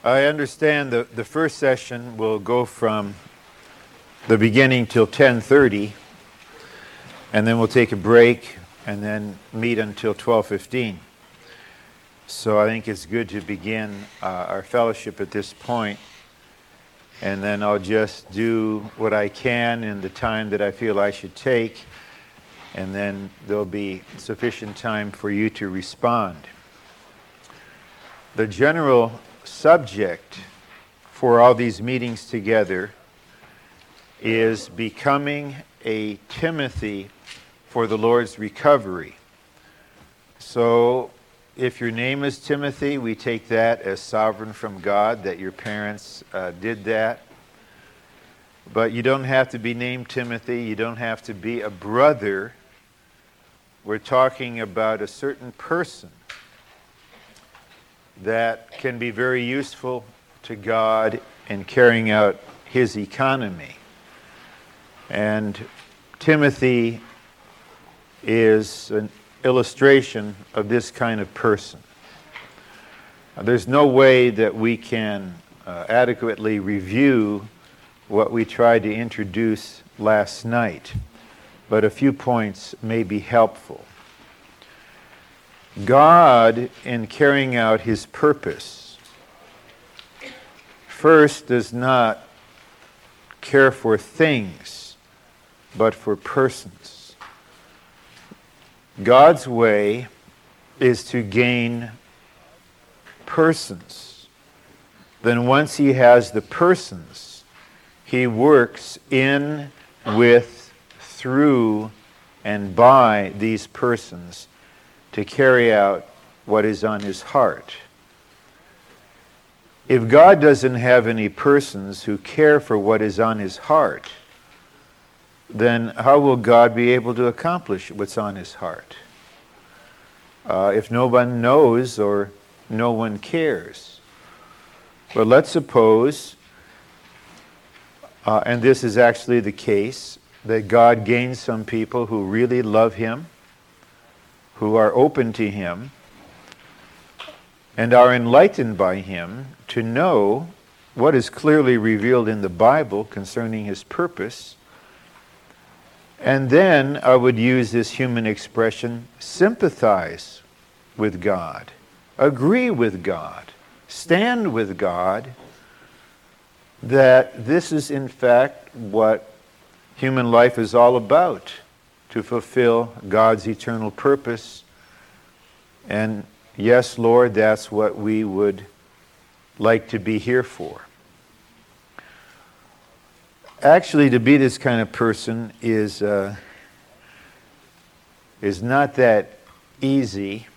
I understand the first session will go from the beginning till 10:30, and then we'll take a break and then meet until 12:15. So I think it's good to begin our fellowship at this point, and then I'll just do what I can in the time that I feel I should take, and then there'll be sufficient time for you to respond. The general subject for all these meetings together is becoming a Timothy for the Lord's recovery. So if your name is Timothy, we take that as sovereign from God, that your parents did that. But you don't have to be named Timothy. You don't have to be a brother. We're talking about a certain person that can be very useful to God in carrying out His economy. And Timothy is an illustration of this kind of person. There's no way that we can adequately review what we tried to introduce last night, but a few points may be helpful. God, in carrying out His purpose, first does not care for things, but for persons. God's way is to gain persons. Then once He has the persons, He works in, with, through, and by these persons to carry out what is on His heart. If God doesn't have any persons who care for what is on His heart, then how will God be able to accomplish what's on His heart? If no one knows or no one cares. But let's suppose, and this is actually the case, that God gains some people who really love Him, who are open to Him, and are enlightened by Him to know what is clearly revealed in the Bible concerning His purpose. And then I would use this human expression, sympathize with God, agree with God, stand with God, that this is in fact what human life is all about, to fulfill God's eternal purpose. And yes, Lord, that's what we would like to be here for. Actually, to be this kind of person is not that easy,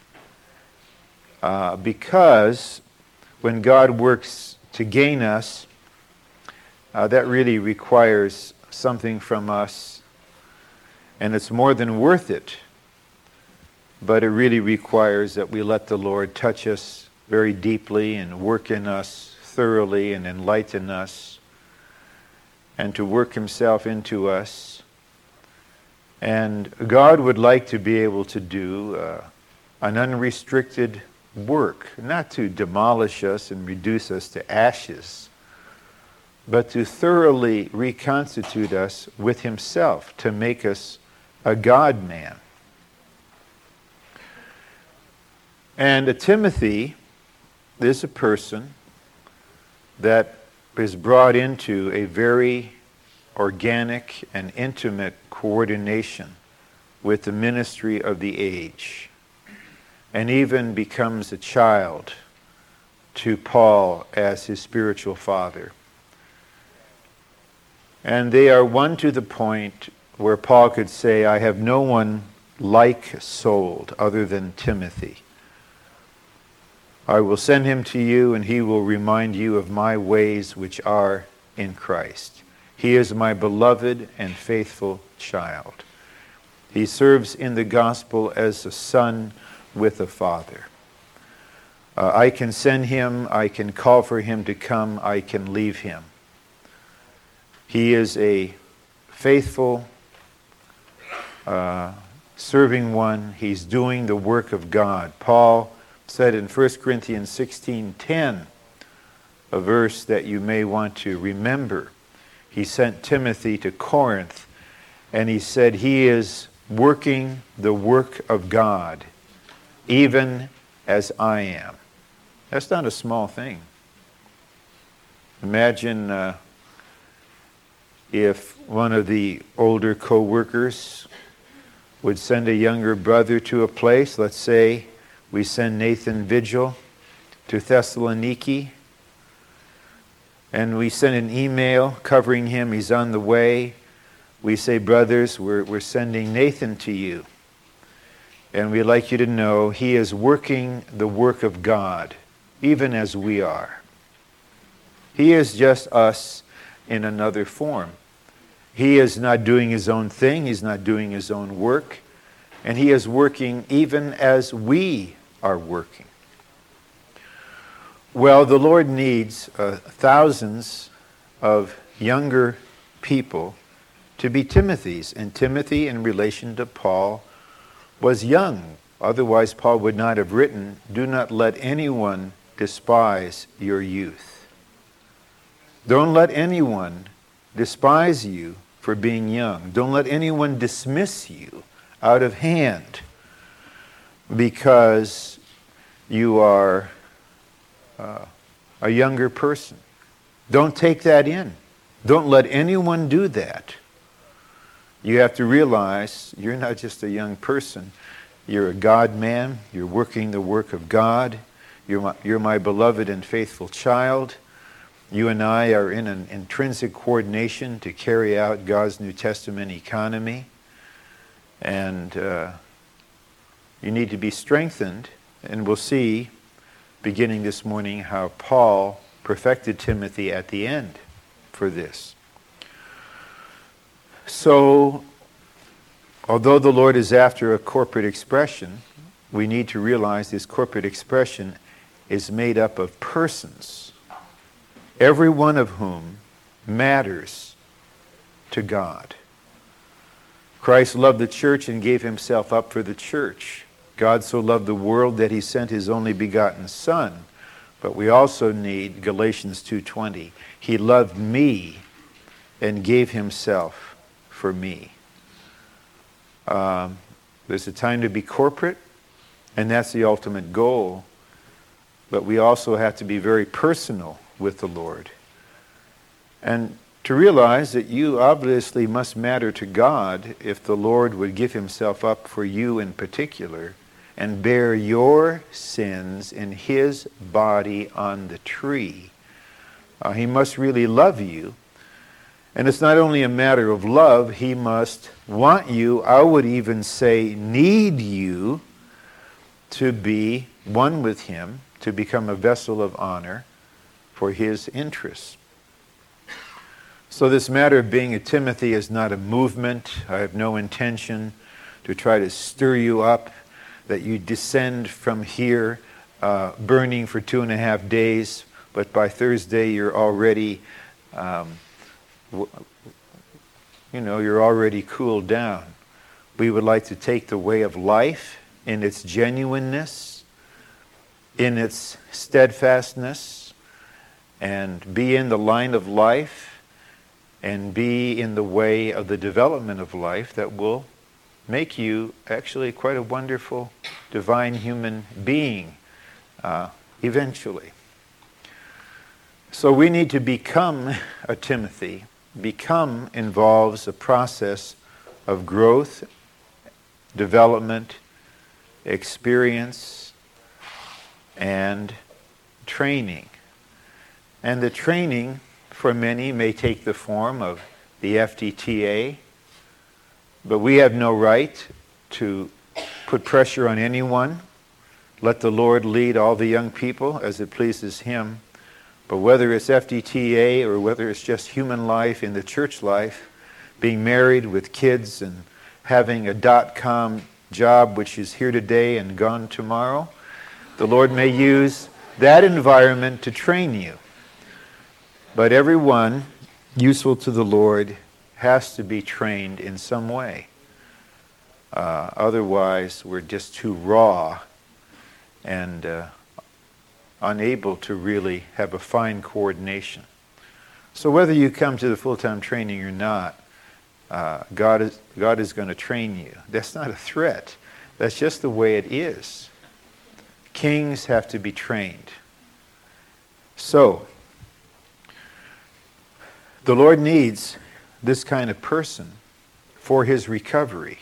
because when God works to gain us, that really requires something from us, and it's more than worth it. But it really requires that we let the Lord touch us very deeply and work in us thoroughly and enlighten us, and to work Himself into us. And God would like to be able to do an unrestricted work, not to demolish us and reduce us to ashes, but to thoroughly reconstitute us with Himself, to make us a God-man. And a Timothy is a person that is brought into a very organic and intimate coordination with the ministry of the age, and even becomes a child to Paul as his spiritual father. And they are one to the point where Paul could say, I have no one like-souled other than Timothy. I will send him to you, and he will remind you of my ways which are in Christ. He is my beloved and faithful child. He serves in the gospel as a son with a father. I can send him, I can call for him to come, I can leave him. He is a faithful, serving one. He's doing the work of God. Paul said in 1 Corinthians 16:10, a verse that you may want to remember. He sent Timothy to Corinth, and he said he is working the work of God, even as I am. That's not a small thing. Imagine if one of the older co-workers would send a younger brother to a place. Let's say we send Nathan Vigil to Thessaloniki, and we send an email covering him. He's on the way. We say, brothers, we're sending Nathan to you. And we'd like you to know he is working the work of God, even as we are. He is just us in another form. He is not doing his own thing. He's not doing his own work. And he is working even as we are working. Well, the Lord needs thousands of younger people to be Timothys. And Timothy, in relation to Paul, was young. Otherwise, Paul would not have written, "Do not let anyone despise your youth." Don't let anyone despise you for being young. Don't let anyone dismiss you out of hand because you are a younger person. Don't take that in. Don't let anyone do that. You have to realize you're not just a young person. You're a God-man. You're working the work of God. You're my beloved and faithful child. You and I are in an intrinsic coordination to carry out God's New Testament economy. And you need to be strengthened. And we'll see, beginning this morning, how Paul perfected Timothy at the end for this. So, although the Lord is after a corporate expression, we need to realize this corporate expression is made up of persons, every one of whom matters to God. Christ loved the church and gave himself up for the church. God so loved the world that he sent his only begotten Son. But we also need Galatians 2:20. He loved me and gave himself for me. There's a time to be corporate, and that's the ultimate goal. But we also have to be very personal with the Lord. And to realize that you obviously must matter to God if the Lord would give himself up for you in particular and bear your sins in his body on the tree. He must really love you. And it's not only a matter of love, he must want you, I would even say need you, to be one with him, to become a vessel of honor for his interests. So this matter of being a Timothy is not a movement. I have no intention to try to stir you up, that you descend from here burning for 2.5 days, but by Thursday you're already, you're already cooled down. We would like to take the way of life in its genuineness, in its steadfastness, and be in the line of life, and be in the way of the development of life that will make you actually quite a wonderful divine human being eventually. So we need to become a Timothy. Become involves a process of growth, development, experience, and training. And the training for many may take the form of the FDTA, but we have no right to put pressure on anyone. Let the Lord lead all the young people as it pleases him. But whether it's FDTA or whether it's just human life in the church life, being married with kids and having a .com job which is here today and gone tomorrow, the Lord may use that environment to train you. But everyone useful to the Lord has to be trained in some way. Otherwise, we're just too raw and unable to really have a fine coordination. So whether you come to the full-time training or not, God is going to train you. That's not a threat. That's just the way it is. Kings have to be trained. So, the Lord needs this kind of person for his recovery.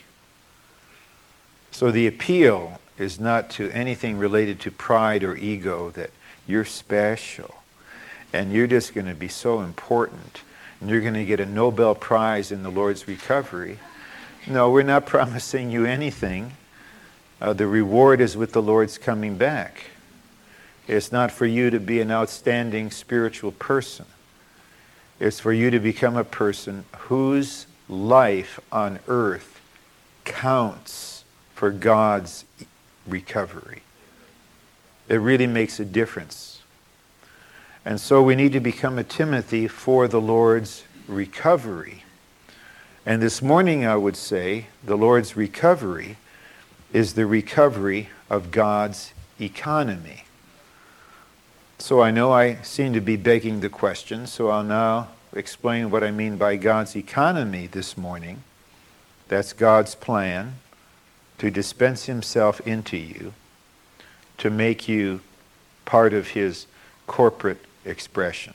So the appeal is not to anything related to pride or ego, that you're special and you're just going to be so important and you're going to get a Nobel Prize in the Lord's recovery. No, we're not promising you anything. The reward is with the Lord's coming back. It's not for you to be an outstanding spiritual person. It's for you to become a person whose life on earth counts for God's recovery. It really makes a difference. And so we need to become a Timothy for the Lord's recovery. And this morning I would say the Lord's recovery is the recovery of God's economy. So I know I seem to be begging the question, so I'll now explain what I mean by God's economy this morning. That's God's plan to dispense himself into you, to make you part of his corporate expression.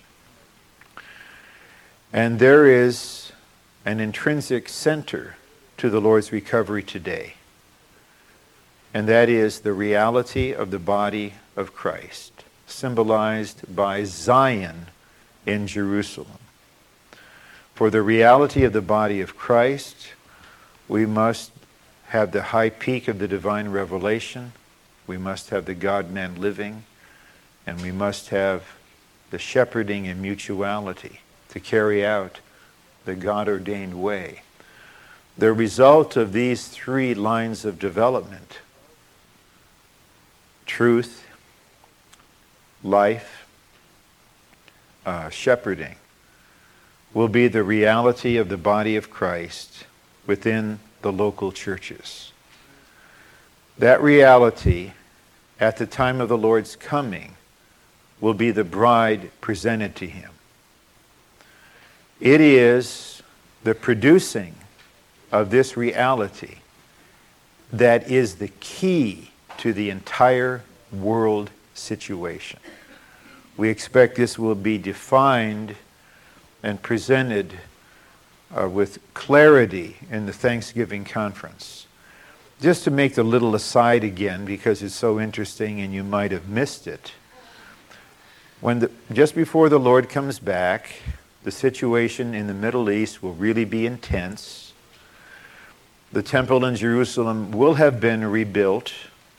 And there is an intrinsic center to the Lord's recovery today. And that is the reality of the body of Christ, symbolized by Zion in Jerusalem. For the reality of the body of Christ, we must have the high peak of the divine revelation, we must have the God-man living, and we must have the shepherding and mutuality to carry out the God-ordained way. The result of these three lines of development, truth, life, shepherding, will be the reality of the body of Christ within the local churches. That reality, at the time of the Lord's coming, will be the bride presented to him. It is the producing of this reality that is the key to the entire world situation. We expect this will be defined and presented with clarity in the Thanksgiving conference. Just to make the little aside again, because it's so interesting and you might have missed it. Just before the Lord comes back, the situation in the Middle East will really be intense. The temple in Jerusalem will have been rebuilt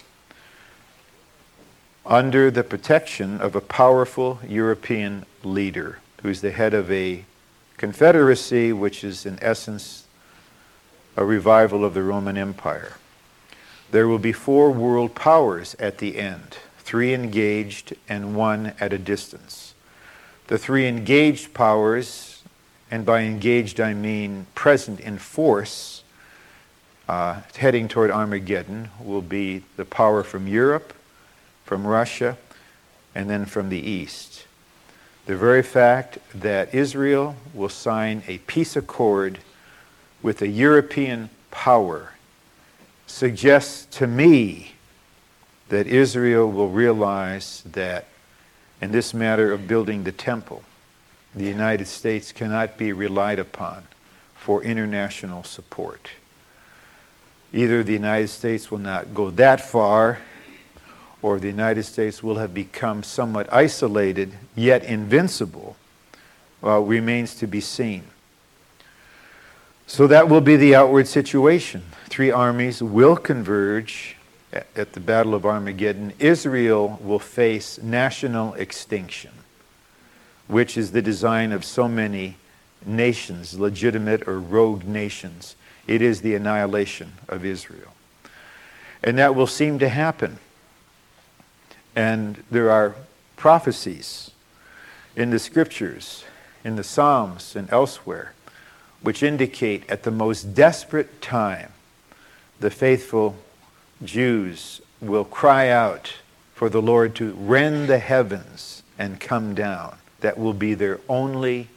under the protection of a powerful European leader who's the head of a confederacy, which is in essence a revival of the Roman Empire. There will be 4 world powers at the end, 3 engaged and 1 at a distance. The 3 engaged powers, and by engaged I mean present in force, heading toward Armageddon, will be the power from Europe, from Russia, and then from the East. The very fact that Israel will sign a peace accord with a European power suggests to me that Israel will realize that in this matter of building the temple, the United States cannot be relied upon for international support. Either the United States will not go that far, or the United States will have become somewhat isolated, yet invincible, remains to be seen. So that will be the outward situation. 3 armies will converge at the Battle of Armageddon. Israel will face national extinction, which is the design of so many nations, legitimate or rogue nations. It is the annihilation of Israel. And that will seem to happen. And there are prophecies in the scriptures, in the Psalms and elsewhere, which indicate at the most desperate time, the faithful Jews will cry out for the Lord to rend the heavens and come down. That will be their only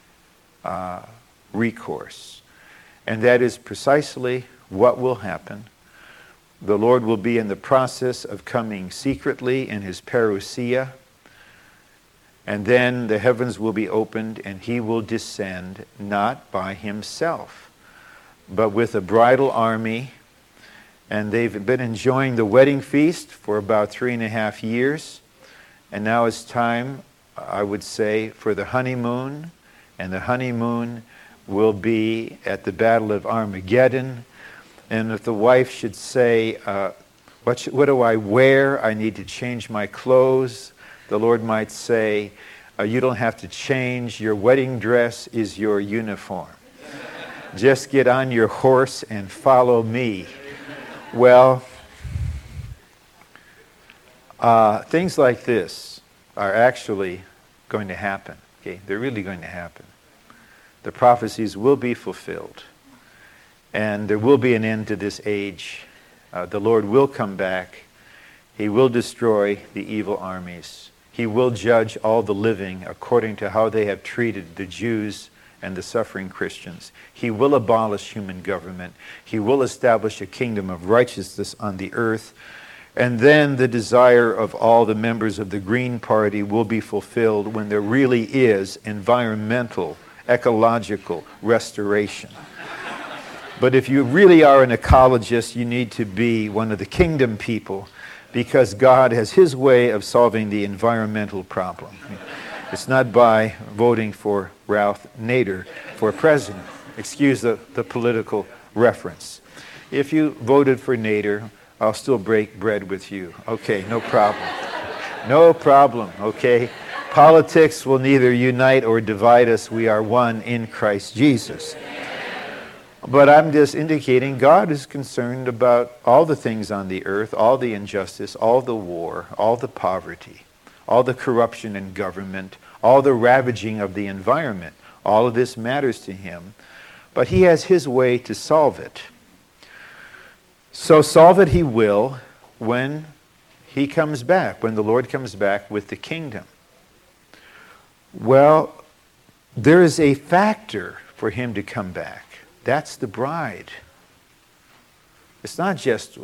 recourse. And that is precisely what will happen. The Lord will be in the process of coming secretly in his parousia, and then the heavens will be opened and he will descend not by himself, but with a bridal army. And they've been enjoying the wedding feast for about 3.5 years. And now it's time, I would say, for the honeymoon. And the honeymoon will be at the Battle of Armageddon. And if the wife should say, what do I wear? I need to change my clothes. The Lord might say, you don't have to change. Your wedding dress is your uniform. Just get on your horse and follow me. Well, things like this are actually going to happen. Okay, they're really going to happen. The prophecies will be fulfilled, and there will be an end to this age. The Lord will come back. He will destroy the evil armies. He will judge all the living according to how they have treated the Jews and the suffering Christians. He will abolish human government. He will establish a kingdom of righteousness on the earth. And then the desire of all the members of the Green Party will be fulfilled when there really is environmental, ecological restoration. But if you really are an ecologist, you need to be one of the kingdom people, because God has his way of solving the environmental problem. It's not by voting for Ralph Nader for president. Excuse the political reference. If you voted for Nader, I'll still break bread with you. Okay, no problem. No problem, okay? Politics will neither unite or divide us. We are one in Christ Jesus. But I'm just indicating God is concerned about all the things on the earth, all the injustice, all the war, all the poverty, all the corruption in government, all the ravaging of the environment. All of this matters to him, but he has his way to solve it. So solve it he will when he comes back, when the Lord comes back with the kingdom. Well, there is a factor for him to come back. That's the bride. It's not just,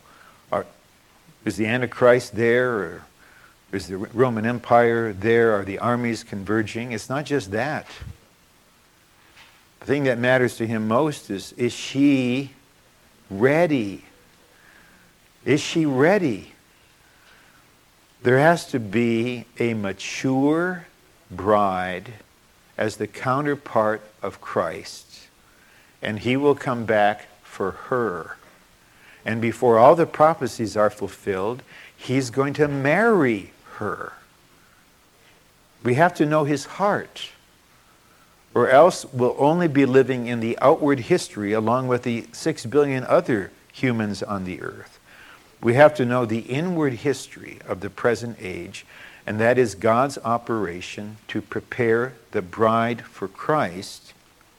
is the Antichrist there, or is the Roman Empire there? Are the armies converging? It's not just that. The thing that matters to him most is she ready? Is she ready? There has to be a mature bride as the counterpart of Christ, and he will come back for her. And before all the prophecies are fulfilled, he's going to marry her. We have to know his heart, or else we'll only be living in the outward history along with the 6 billion other humans on the earth. We have to know the inward history of the present age, and that is God's operation to prepare the bride for Christ.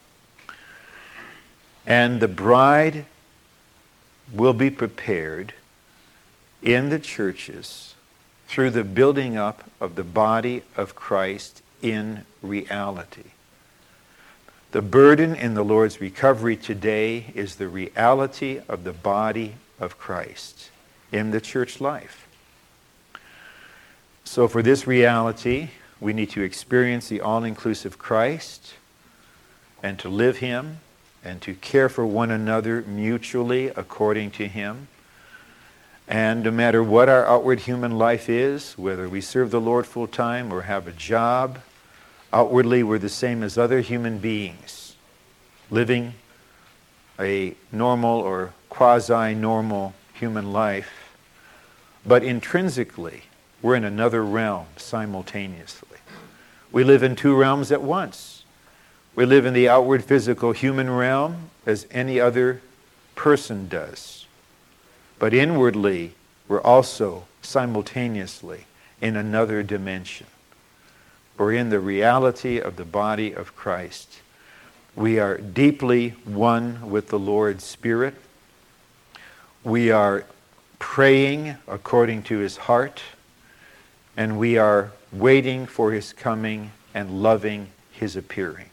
And the bride will be prepared in the churches through the building up of the body of Christ in reality. The burden in the Lord's recovery today is the reality of the body of Christ in the church life. So for this reality, we need to experience the all-inclusive Christ and to live him and to care for one another mutually according to him. And no matter what our outward human life is, whether we serve the Lord full time or have a job, outwardly we're the same as other human beings, living a normal or quasi-normal human life. But intrinsically, we're in another realm simultaneously. We live in two realms at once. We live in the outward physical human realm as any other person does. But inwardly, we're also simultaneously in another dimension. We're in the reality of the body of Christ. We are deeply one with the Lord's Spirit. We are praying according to his heart. and we are waiting for his coming and loving his appearing.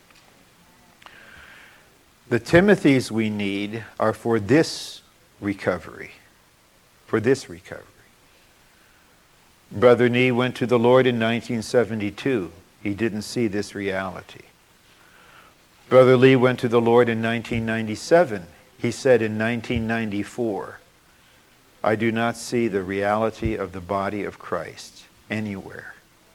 The Timothys we need are for this recovery. For this recovery. Brother Nee went to the Lord in 1972. He didn't see this reality. Brother Lee went to the Lord in 1997. He said in 1994, I do not see the reality of the body of Christ anywhere.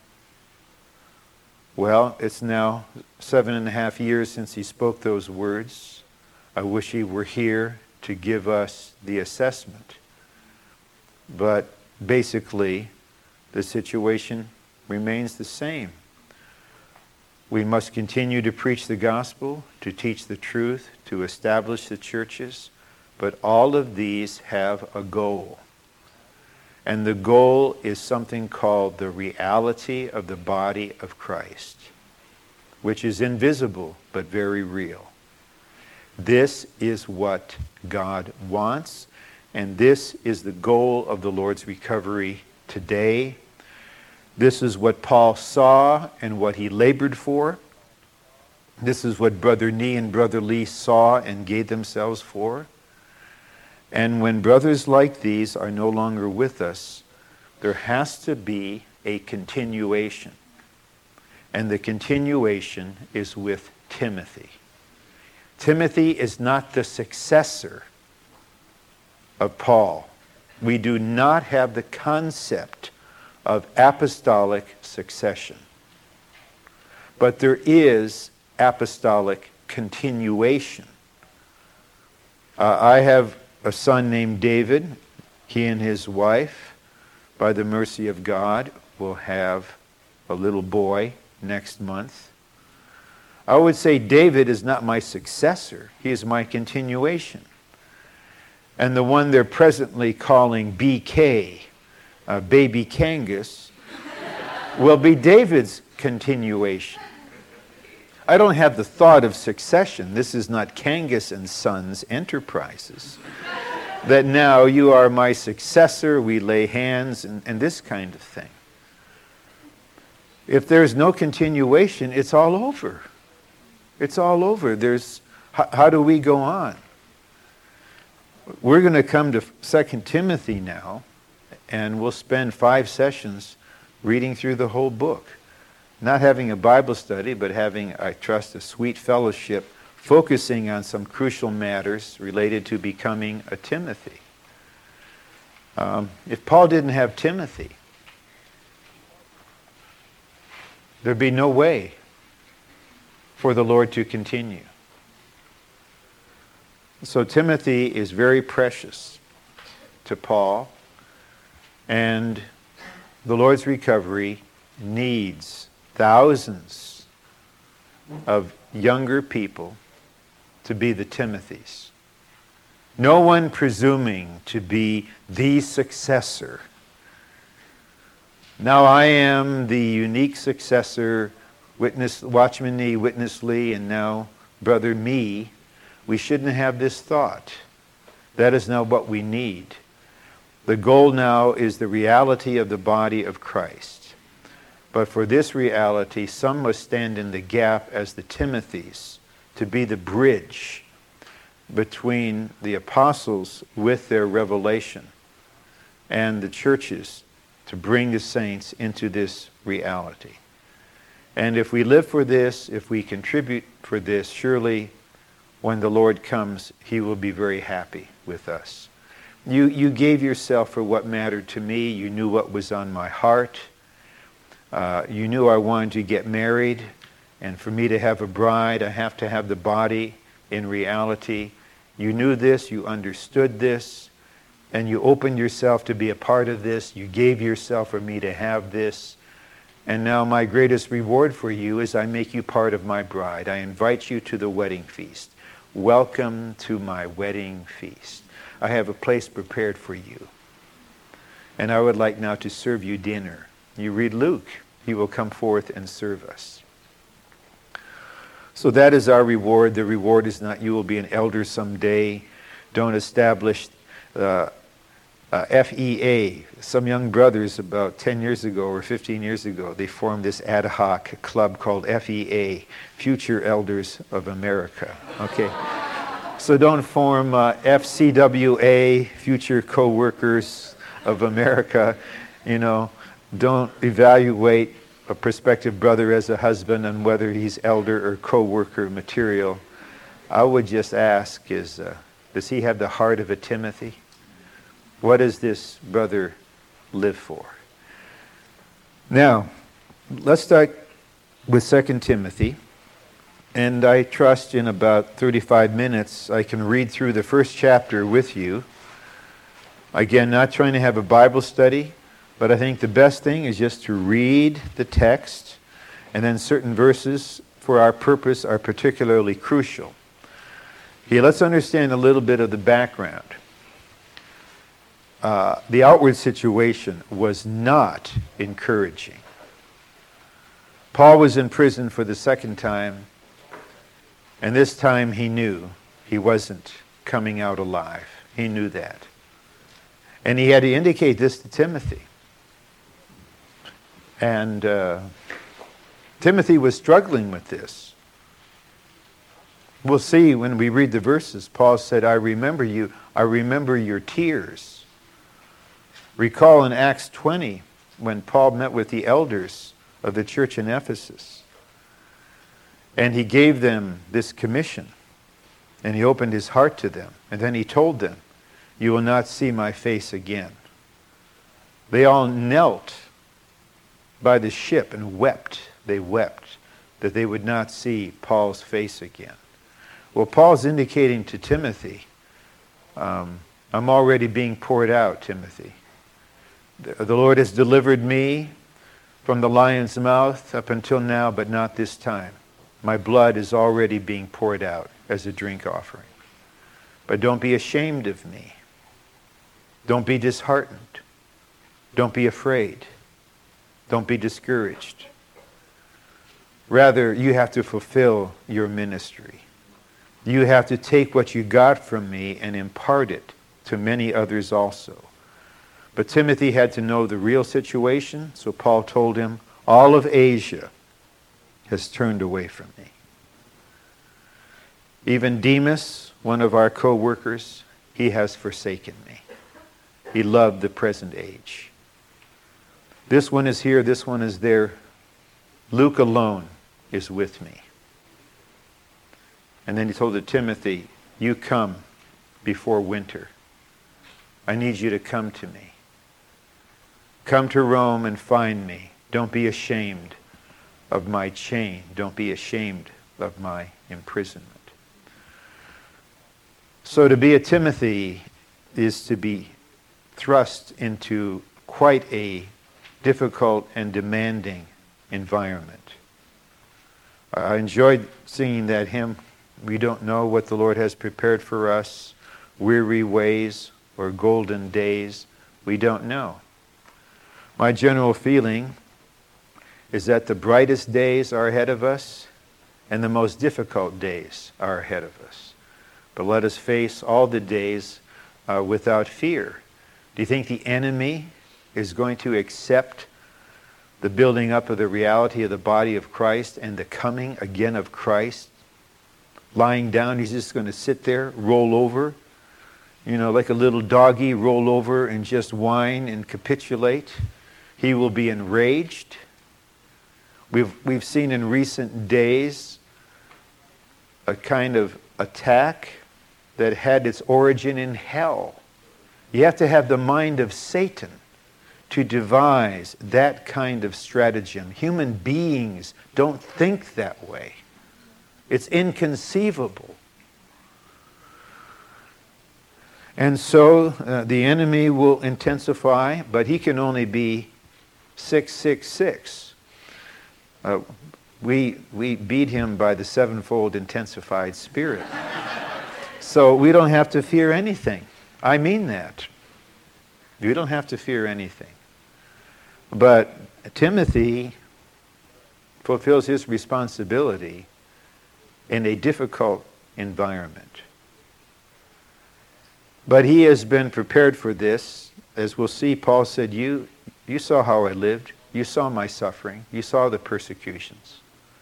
Well, it's now 7.5 years since he spoke those words. I wish he were here to give us the assessment. But basically, the situation remains the same. We must continue to preach the gospel, to teach the truth, to establish the churches, but all of these have a goal. And the goal is something called the reality of the body of Christ, which is invisible but very real. This is what God wants, and this is the goal of the Lord's recovery today. This is what Paul saw and what he labored for. This is what Brother Nee and Brother Lee saw and gave themselves for. And when brothers like these are no longer with us, there has to be a continuation. And the continuation is with Timothy. Timothy is not the successor of Paul. We do not have the concept of apostolic succession. But there is apostolic continuation. I have a son named David. He and his wife, by the mercy of God, will have a little boy next month. I would say David is not my successor. He is my continuation. And the one they're presently calling BK, Baby Kangas, will be David's continuation. I don't have the thought of succession. This is not Kangas and Sons Enterprises. That now you are my successor, we lay hands, and this kind of thing. If there's no continuation, it's all over. It's all over. How do we go on? We're going to come to 2 Timothy now, and we'll spend 5 sessions reading through the whole book. Not having a Bible study, but having, I trust, a sweet fellowship, focusing on some crucial matters related to becoming a Timothy. If Paul didn't have Timothy, there'd be no way for the Lord to continue. So Timothy is very precious to Paul, and the Lord's recovery needs thousands of younger people to be the Timothys. No one presuming to be the successor. Now I am the unique successor, Watchman Nee, Witness Lee, and now Brother Me. We shouldn't have this thought. That is not what we need. The goal now is the reality of the body of Christ. But for this reality, some must stand in the gap as the Timothys to be the bridge between the apostles with their revelation and the churches to bring the saints into this reality. And if we live for this, if we contribute for this, surely when the Lord comes, he will be very happy with us. You gave yourself for what mattered to me. You knew what was on my heart. You knew I wanted to get married. And for me to have a bride, I have to have the body in reality. You knew this. You understood this. And you opened yourself to be a part of this. You gave yourself for me to have this. And now my greatest reward for you is I make you part of my bride. I invite you to the wedding feast. Welcome to my wedding feast. I have a place prepared for you. And I would like now to serve you dinner. You read Luke. He will come forth and serve us. So that is our reward. The reward is not you will be an elder someday. Don't establish FEA. Some young brothers about 10 years ago or 15 years ago, they formed this ad hoc club called FEA, Future Elders of America. Okay? So don't form FCWA, Future Co-workers of America. You know, don't evaluate a prospective brother as a husband and whether he's elder or co-worker material. I would just ask is, does he have the heart of a Timothy? What does this brother live for? Now, let's start with 2 Timothy. And I trust in about 35 minutes I can read through the first chapter with you. Again, not trying to have a Bible study, but I think the best thing is just to read the text, and then certain verses for our purpose are particularly crucial. Okay, let's understand a little bit of the background. The outward situation was not encouraging. Paul was in prison for the second time, and this time he knew he wasn't coming out alive. He knew that. And he had to indicate this to Timothy. And Timothy was struggling with this. We'll see when we read the verses. Paul said, I remember you. I remember your tears. Recall in Acts 20 when Paul met with the elders of the church in Ephesus. And he gave them this commission. And he opened his heart to them. And then he told them, you will not see my face again. They all knelt by the ship and wept. They wept that they would not see Paul's face again. Well, Paul's indicating to Timothy, I'm already being poured out, Timothy. The Lord has delivered me from the lion's mouth up until now, but not this time. My blood is already being poured out as a drink offering. But don't be ashamed of me. Don't be disheartened. Don't be afraid. Don't be discouraged. Rather, you have to fulfill your ministry. You have to take what you got from me and impart it to many others also. But Timothy had to know the real situation, so Paul told him, all of Asia has turned away from me. Even Demas, one of our co-workers, he has forsaken me. He loved the present age. This one is here, this one is there. Luke alone is with me. And then he told Timothy, you come before winter. I need you to come to me. Come to Rome and find me. Don't be ashamed of my chain. Don't be ashamed of my imprisonment. So to be a Timothy is to be thrust into quite a difficult and demanding environment. I enjoyed singing that hymn, we don't know what the Lord has prepared for us, weary ways or golden days, we don't know. My general feeling is that the brightest days are ahead of us and the most difficult days are ahead of us. But let us face all the days without fear. Do you think the enemy is going to accept the building up of the reality of the body of Christ and the coming again of Christ? Lying down, he's just going to sit there, roll over, like a little doggy, roll over and just whine and capitulate. He will be enraged. We've seen in recent days a kind of attack that had its origin in hell. You have to have the mind of Satan to devise that kind of stratagem. Human beings don't think that way. It's inconceivable. And so the enemy will intensify, but he can only be 666. We beat him by the sevenfold intensified Spirit. So we don't have to fear anything. I mean that. We don't have to fear anything. But Timothy fulfills his responsibility in a difficult environment. But he has been prepared for this as we'll see, Paul said, you saw how I lived. You saw my suffering. You saw the persecutions.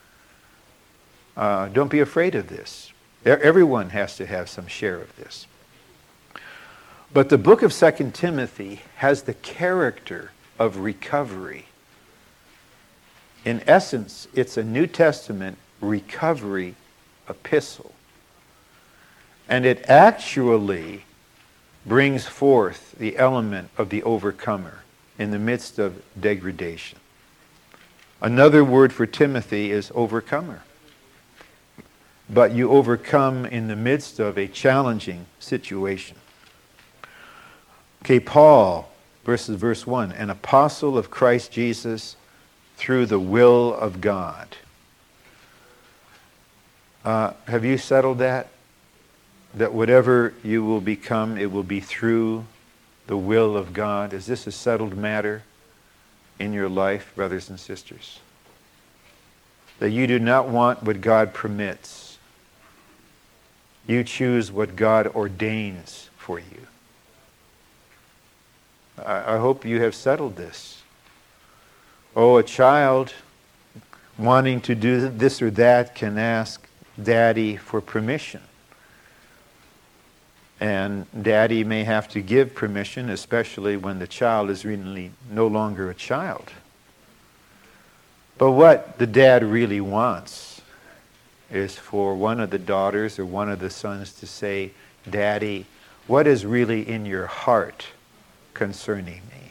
Don't be afraid of this. Everyone has to have some share of this. But the book of 2 Timothy has the character of recovery. In essence, it's a New Testament recovery epistle. And it actually brings forth the element of the overcomer in the midst of degradation. Another word for Timothy is overcomer. But you overcome in the midst of a challenging situation. Okay, Paul, verse 1, an apostle of Christ Jesus through the will of God. Have you settled that? That whatever you will become, it will be through the will of God? Is this a settled matter in your life, brothers and sisters? That you do not want what God permits. You choose what God ordains for you. I hope you have settled this. Oh, a child wanting to do this or that can ask Daddy for permission. And Daddy may have to give permission, especially when the child is really no longer a child. But what the dad really wants is for one of the daughters or one of the sons to say, Daddy, what is really in your heart concerning me?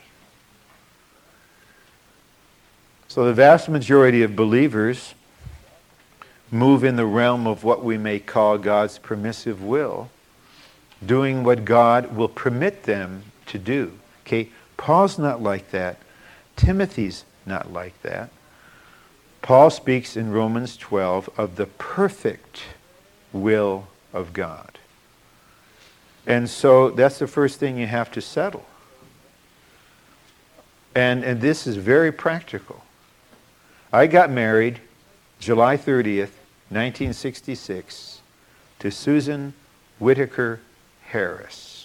So the vast majority of believers move in the realm of what we may call God's permissive will, doing what God will permit them to do. Okay, Paul's not like that. Timothy's not like that. Paul speaks in Romans 12 of the perfect will of God. And so that's the first thing you have to settle. And this is very practical. I got married July 30th, 1966 to Susan Whitaker Harris.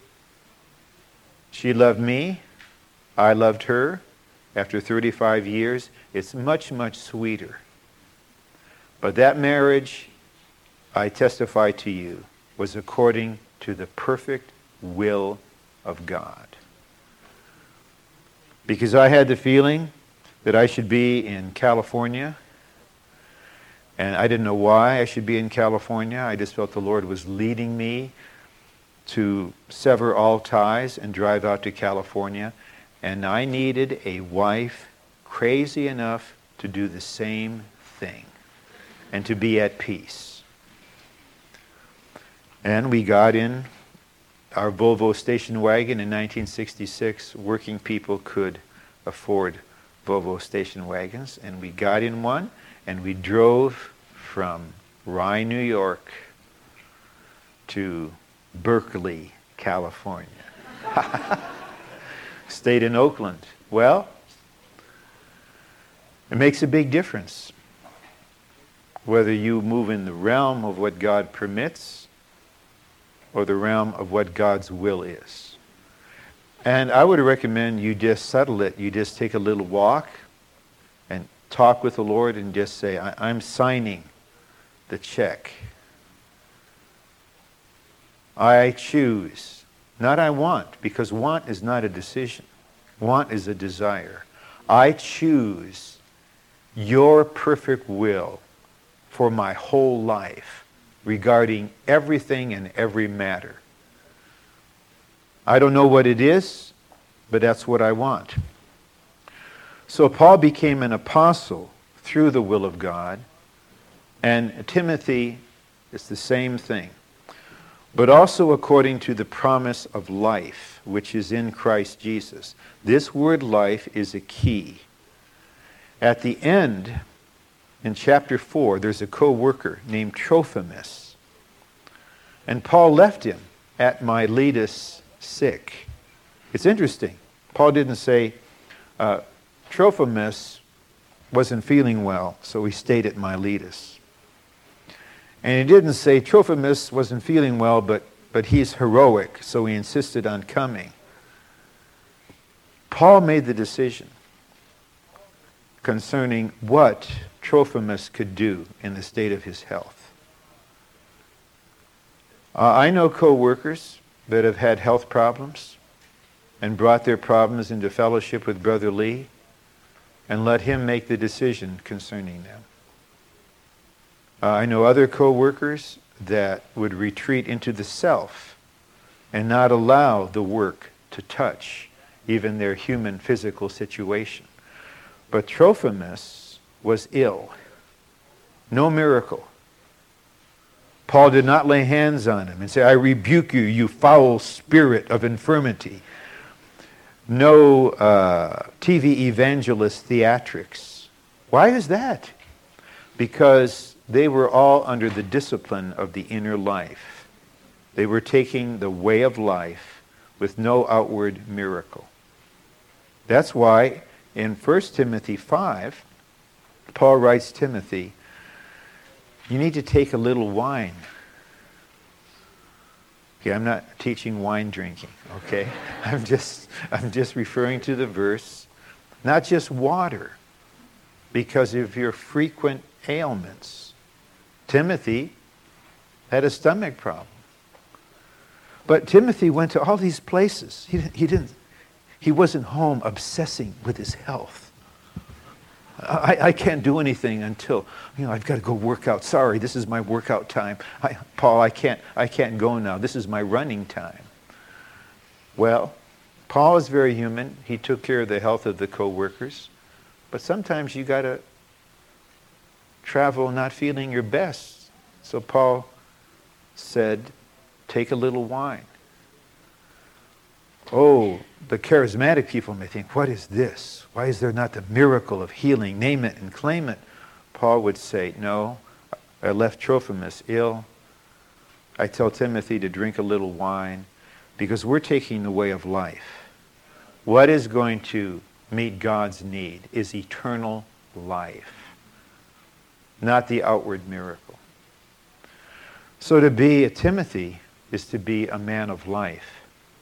She loved me. I loved her. After 35 years, it's much, much sweeter. But that marriage, I testify to you, was according to the perfect will of God. Because I had the feeling that I should be in California, and I didn't know why I should be in California. I just felt the Lord was leading me to sever all ties and drive out to California. And I needed a wife crazy enough to do the same thing and to be at peace. And we got in our Volvo station wagon in 1966. Working people could afford Volvo station wagons. And we got in one and we drove from Rye, New York to Berkeley, California. Stayed in Oakland. Well, it makes a big difference whether you move in the realm of what God permits or the realm of what God's will is. And I would recommend you just settle it. You just take a little walk and talk with the Lord and just say, I'm signing the check. I choose. Not I want, because want is not a decision. Want is a desire. I choose your perfect will for my whole life regarding everything and every matter. I don't know what it is, but that's what I want. So Paul became an apostle through the will of God, and Timothy is the same thing. But also according to the promise of life, which is in Christ Jesus. This word life is a key. At the end, in chapter 4, there's a co-worker named Trophimus. And Paul left him at Miletus sick. It's interesting. Paul didn't say, Trophimus wasn't feeling well, so he stayed at Miletus. And he didn't say Trophimus wasn't feeling well, but he's heroic, so he insisted on coming. Paul made the decision concerning what Trophimus could do in the state of his health. I know co-workers that have had health problems and brought their problems into fellowship with Brother Lee and let him make the decision concerning them. I know other co-workers that would retreat into the self and not allow the work to touch even their human physical situation. But Trophimus was ill. No miracle. Paul did not lay hands on him and say, I rebuke you, you foul spirit of infirmity. No TV evangelist theatrics. Why is that? Because they were all under the discipline of the inner life. They were taking the way of life with no outward miracle. That's why in 1 Timothy 5, Paul writes Timothy, you need to take a little wine. Okay, I'm not teaching wine drinking, okay? I'm just referring to the verse, not just water, because of your frequent ailments. Timothy had a stomach problem. But Timothy went to all these places. He wasn't home obsessing with his health. I can't do anything until, I've got to go work out. Sorry, this is my workout time. Paul, I can't go now. This is my running time. Well, Paul is very human. He took care of the health of the co-workers. But sometimes you got to travel not feeling your best. So Paul said, take a little wine. Oh, the charismatic people may think, what is this? Why is there not the miracle of healing? Name it and claim it. Paul would say, no, I left Trophimus ill. I tell Timothy to drink a little wine because we're taking the way of life. What is going to meet God's need is eternal life, not the outward miracle. So to be a Timothy is to be a man of life.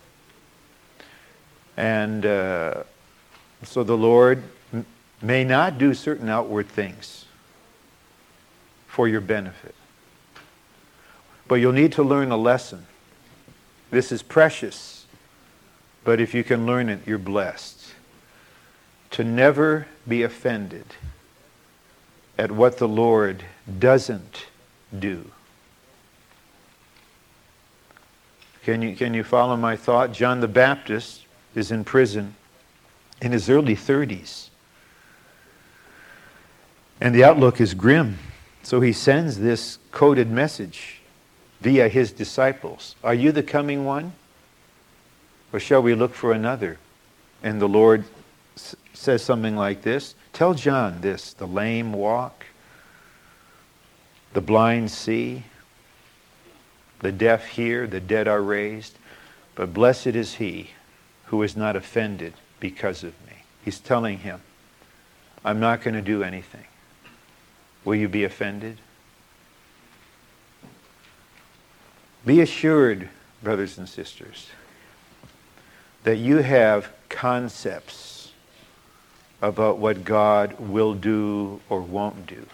And so the Lord may not do certain outward things for your benefit. But you'll need to learn a lesson. This is precious, but if you can learn it, you're blessed. To never be offended at what the Lord doesn't do. Can you follow my thought? John the Baptist is in prison in his early 30s. And the outlook is grim. So he sends this coded message via his disciples. Are you the coming one? Or shall we look for another? And the Lord says something like this. Tell John this, the lame walk, the blind see, the deaf hear, the dead are raised. But blessed is he who is not offended because of me. He's telling him, I'm not going to do anything. Will you be offended? Be assured, brothers and sisters, that you have concepts about what God will do or won't do.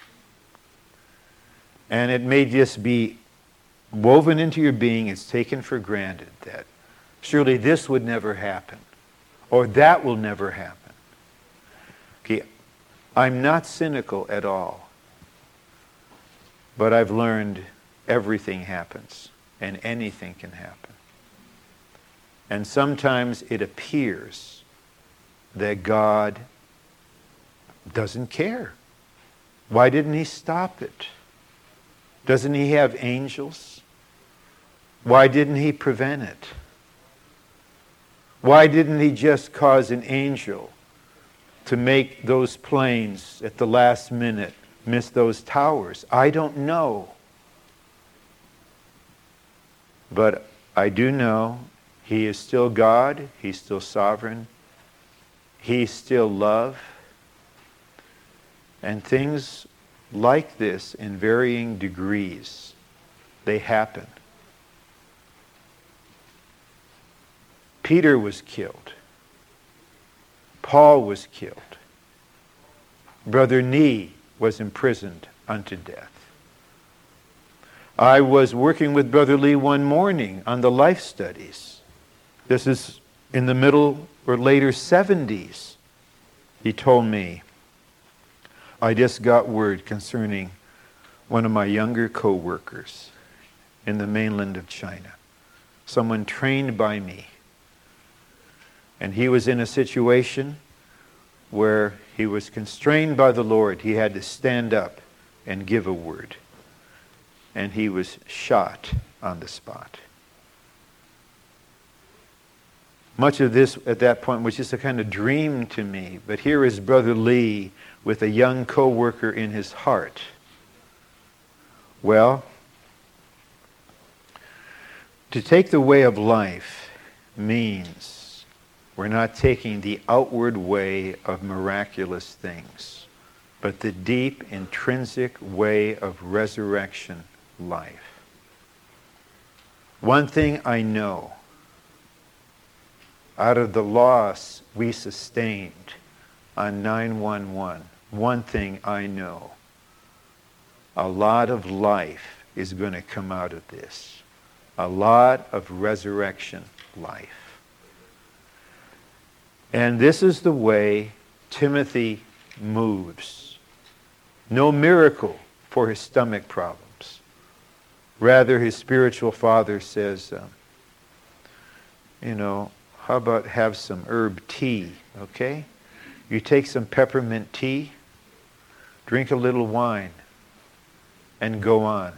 And it may just be woven into your being, it's taken for granted that surely this would never happen, or that will never happen. Okay, I'm not cynical at all, but I've learned everything happens, and anything can happen. And sometimes it appears that God doesn't care. Why didn't he stop it? Doesn't he have angels? Why didn't he prevent it? Why didn't he just cause an angel to make those planes at the last minute miss those towers? I don't know. But I do know he is still God, he's still sovereign, he's still love. And things like this in varying degrees, they happen. Peter was killed. Paul was killed. Brother Nee was imprisoned unto death. I was working with Brother Lee one morning on the life studies. This is in the middle or later 70s. He told me, I just got word concerning one of my younger co-workers in the mainland of China. Someone trained by me. And he was in a situation where he was constrained by the Lord. He had to stand up and give a word. And he was shot on the spot. Much of this at that point was just a kind of dream to me. But here is Brother Lee with a young co-worker in his heart. Well, to take the way of life means we're not taking the outward way of miraculous things, but the deep, intrinsic way of resurrection life. One thing I know, out of the loss we sustained on 9/11, one thing I know, a lot of life is going to come out of this. A lot of resurrection life. And this is the way Timothy moves. No miracle for his stomach problems. Rather, his spiritual father says, how about have some herb tea, okay? You take some peppermint tea, drink a little wine, and go on.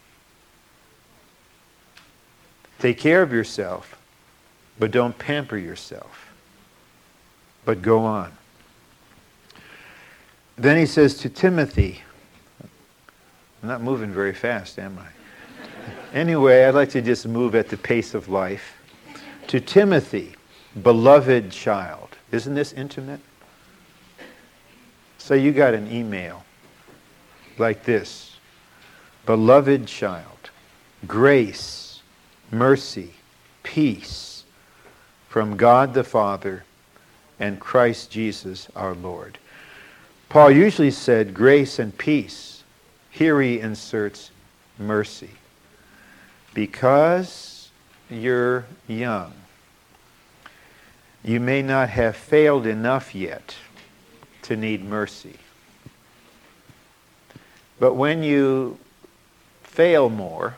Take care of yourself, but don't pamper yourself. But go on. Then he says to Timothy, I'm not moving very fast, am I? Anyway, I'd like to just move at the pace of life. To Timothy, beloved child. Isn't this intimate? So you got an email like this. Beloved child, grace, mercy, peace from God the Father and Christ Jesus our Lord. Paul usually said grace and peace. Here he inserts mercy. Because you're young, you may not have failed enough yet to need mercy. But when you fail more,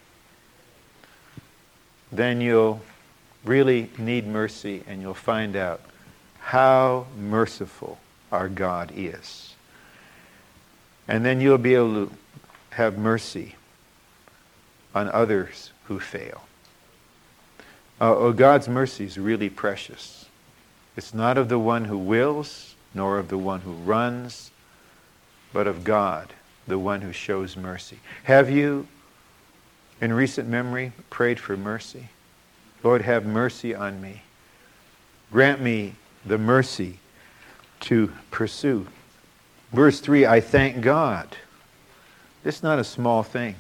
then you'll really need mercy, and you'll find out how merciful our God is. And then you'll be able to have mercy on others who fail. God's mercy is really precious. It's not of the one who wills, nor of the one who runs, but of God, the one who shows mercy. Have you, in recent memory, prayed for mercy? Lord, have mercy on me. Grant me the mercy to pursue. Verse 3, I thank God. This is not a small thing.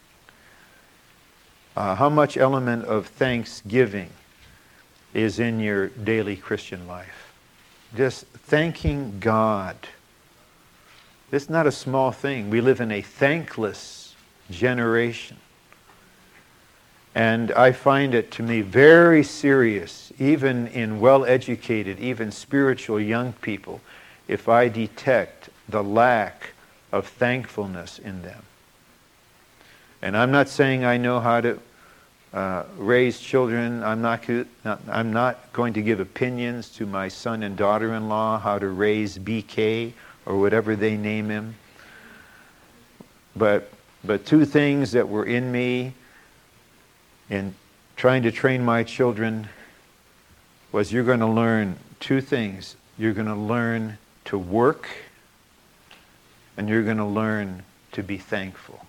How much element of thanksgiving is in your daily Christian life? Just thanking God. This is not a small thing. We live in a thankless generation. And I find it to me very serious, even in well-educated, even spiritual young people, if I detect the lack of thankfulness in them. And I'm not saying I know how to raise children. I'm not going to give opinions to my son and daughter-in-law how to raise BK or whatever they name him. But two things that were in me in trying to train my children was you're going to learn two things. You're going to learn to work, and you're going to learn to be thankful.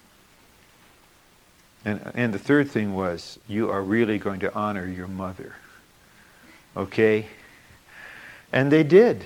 And the third thing was, you are really going to honor your mother. Okay? And they did.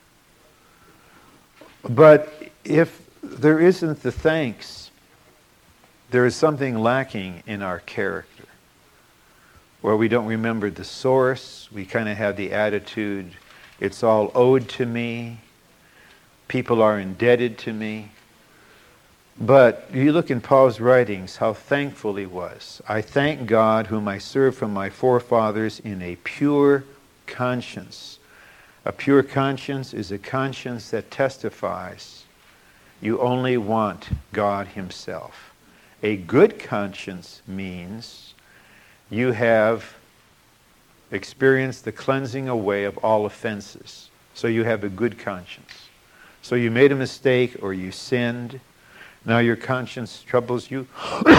But if there isn't the thanks, there is something lacking in our character. Where we don't remember the source, we kind of have the attitude, It's all owed to me. People are indebted to me. But you look in Paul's writings, how thankful he was. I thank God, whom I serve from my forefathers in a pure conscience. A pure conscience is a conscience that testifies you only want God himself. A good conscience means you have experienced the cleansing away of all offenses. So you have a good conscience. So you made a mistake or you sinned. Now your conscience troubles you.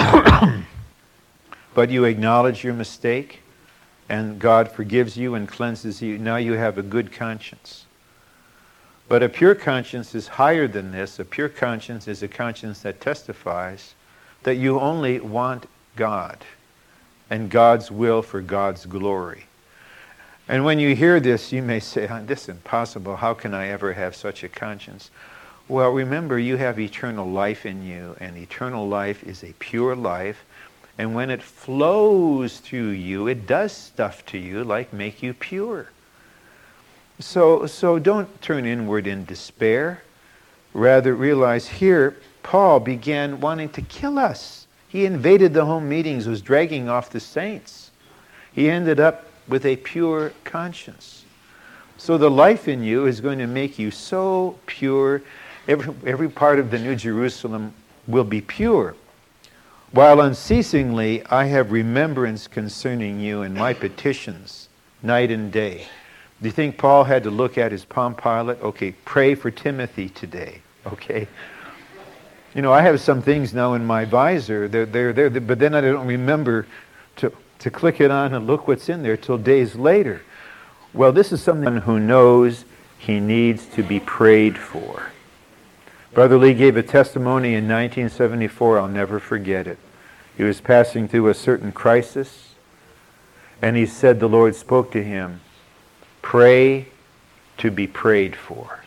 But you acknowledge your mistake and God forgives you and cleanses you. Now you have a good conscience. But a pure conscience is higher than this. A pure conscience is a conscience that testifies that you only want God and God's will for God's glory. And when you hear this, you may say, this is impossible. How can I ever have such a conscience? Well, remember, you have eternal life in you, and eternal life is a pure life. And when it flows through you, it does stuff to you like make you pure. So don't turn inward in despair. Rather realize here, Paul began wanting to kill us. He invaded the home meetings, was dragging off the saints. He ended up with a pure conscience. So the life in you is going to make you so pure. Every part of the New Jerusalem will be pure. While unceasingly I have remembrance concerning you in my petitions, night and day. Do you think Paul had to look at his Palm Pilot? Okay, pray for Timothy today. Okay. You know, I have some things now in my visor. They're there, but then I don't remember to click it on and look what's in there till days later. Well, this is someone who knows he needs to be prayed for. Brother Lee gave a testimony in 1974. I'll never forget it. He was passing through a certain crisis, and he said the Lord spoke to him, pray to be prayed for.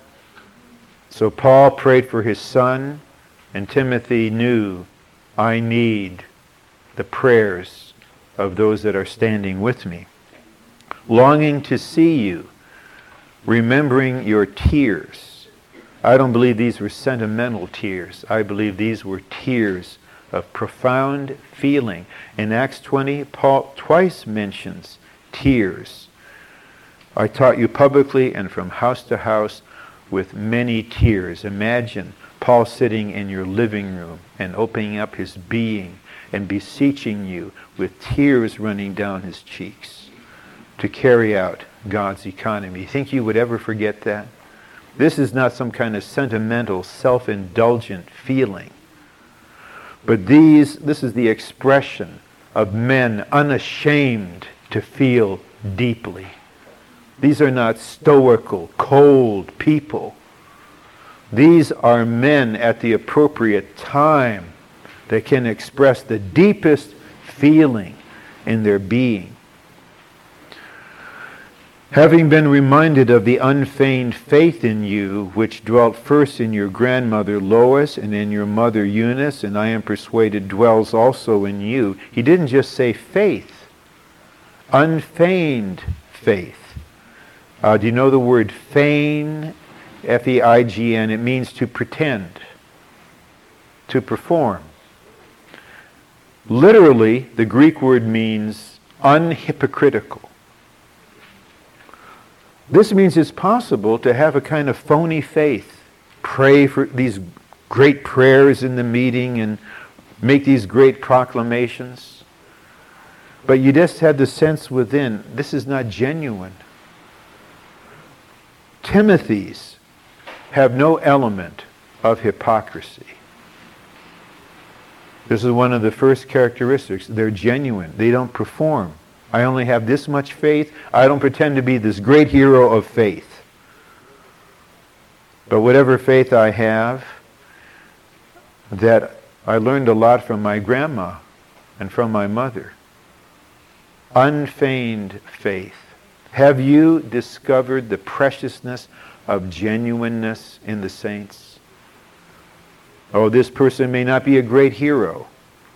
So Paul prayed for his son, and Timothy knew, I need the prayers of those that are standing with me. Longing to see you, remembering your tears. I don't believe these were sentimental tears. I believe these were tears of profound feeling. In Acts 20, Paul twice mentions tears. I taught you publicly and from house to house with many tears. Imagine Paul sitting in your living room and opening up his being and beseeching you with tears running down his cheeks to carry out God's economy. You think you would ever forget that? This is not some kind of sentimental, self-indulgent feeling. But this is the expression of men unashamed to feel deeply. These are not stoical, cold people. These are men at the appropriate time that can express the deepest feeling in their being. Having been reminded of the unfeigned faith in you, which dwelt first in your grandmother Lois and in your mother Eunice, and I am persuaded dwells also in you. He didn't just say faith, unfeigned faith. Do you know the word feign? F-E-I-G-N. It means to pretend, to perform. Literally, the Greek word means unhypocritical. This means it's possible to have a kind of phony faith, pray for these great prayers in the meeting and make these great proclamations, but you just had the sense within, this is not genuine. Timothy's have no element of hypocrisy. This is one of the first characteristics. They're genuine. They don't perform. I only have this much faith. I don't pretend to be this great hero of faith. But whatever faith I have, that I learned a lot from my grandma and from my mother. Unfeigned faith. Have you discovered the preciousness of genuineness in the saints? Oh, this person may not be a great hero.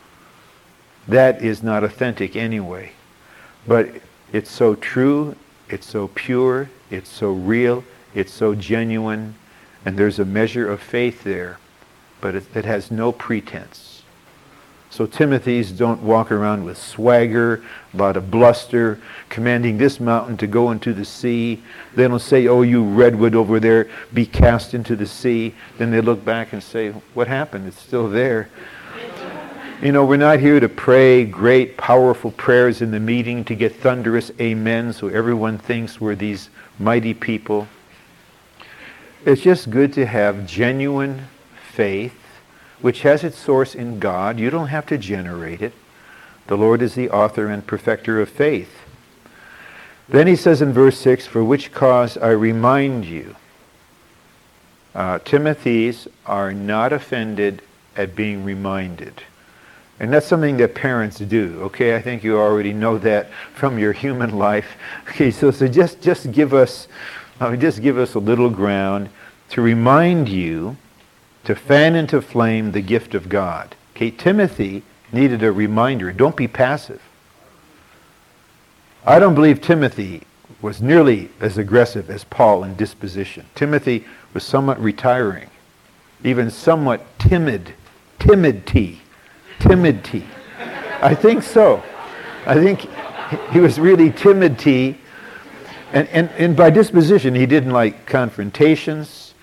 That is not authentic anyway. But it's so true, it's so pure, it's so real, it's so genuine, and there's a measure of faith there, but it has no pretense. So Timothy's don't walk around with swagger, a lot of bluster, commanding this mountain to go into the sea. They don't say, oh, you redwood over there, be cast into the sea. Then they look back and say, what happened? It's still there. You know, we're not here to pray great, powerful prayers in the meeting to get thunderous amen so everyone thinks we're these mighty people. It's just good to have genuine faith, which has its source in God. You don't have to generate it. The Lord is the author and perfecter of faith. Then he says in verse 6, for which cause I remind you. Timothy's are not offended at being reminded. And that's something that parents do, okay? I think you already know that from your human life. Okay, so just give us a little ground to remind you to fan into flame the gift of God. Okay, Timothy needed a reminder. Don't be passive. I don't believe Timothy was nearly as aggressive as Paul in disposition. Timothy was somewhat retiring, even somewhat timid. I think so. I think he was really timid. And by disposition, he didn't like confrontations.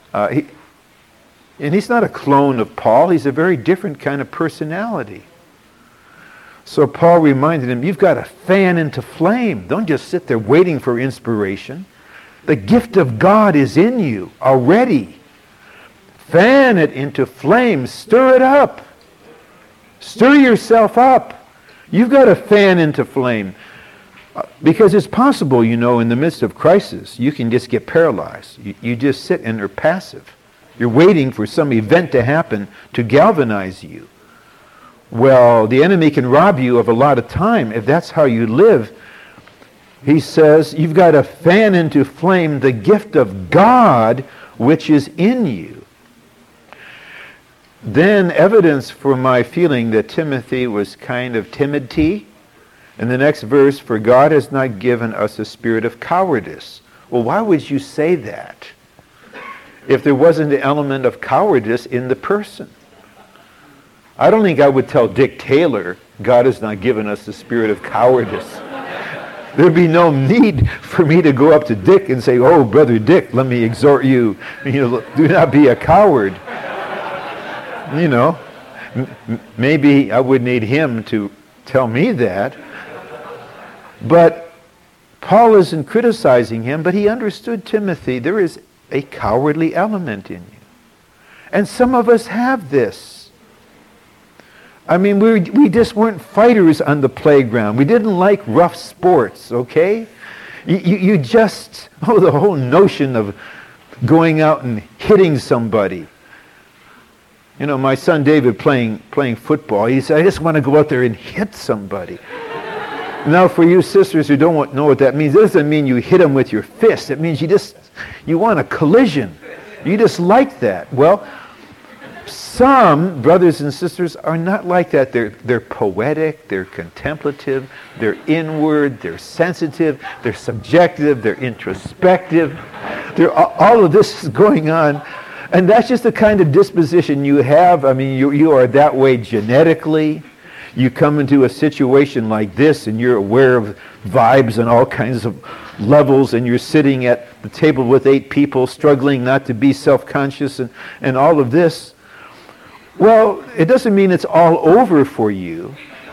And he's not a clone of Paul. He's a very different kind of personality. So Paul reminded him, you've got to fan into flame. Don't just sit there waiting for inspiration. The gift of God is in you already. Fan it into flame. Stir it up. Stir yourself up. You've got to fan into flame. Because it's possible, you know, in the midst of crisis, you can just get paralyzed. You just sit and are passive. You're waiting for some event to happen to galvanize you. Well, the enemy can rob you of a lot of time if that's how you live. He says, you've got to fan into flame the gift of God which is in you. Then evidence for my feeling that Timothy was kind of timid-y. In the next verse, for God has not given us a spirit of cowardice. Well, why would you say that if there wasn't an element of cowardice in the person? I don't think I would tell Dick Taylor, God has not given us the spirit of cowardice. There'd be no need for me to go up to Dick and say, oh, Brother Dick, let me exhort you, do not be a coward. Maybe I would need him to tell me that. But Paul isn't criticizing him, but he understood Timothy. There is a cowardly element in you. And some of us have this. I mean, we just weren't fighters on the playground. We didn't like rough sports, okay? You just, the whole notion of going out and hitting somebody. My son David playing football, he said, I just want to go out there and hit somebody. Now, for you sisters who don't know what that means, it doesn't mean you hit them with your fist. It means you want a collision. You just like that. Well, some brothers and sisters are not like that. They're poetic, they're contemplative, they're inward, they're sensitive, they're subjective, they're introspective. All of this is going on. And that's just the kind of disposition you have. I mean, you are that way genetically. You come into a situation like this and you're aware of vibes and all kinds of levels, and you're sitting at the table with 8 people struggling not to be self-conscious and all of this. Well, it doesn't mean it's all over for you.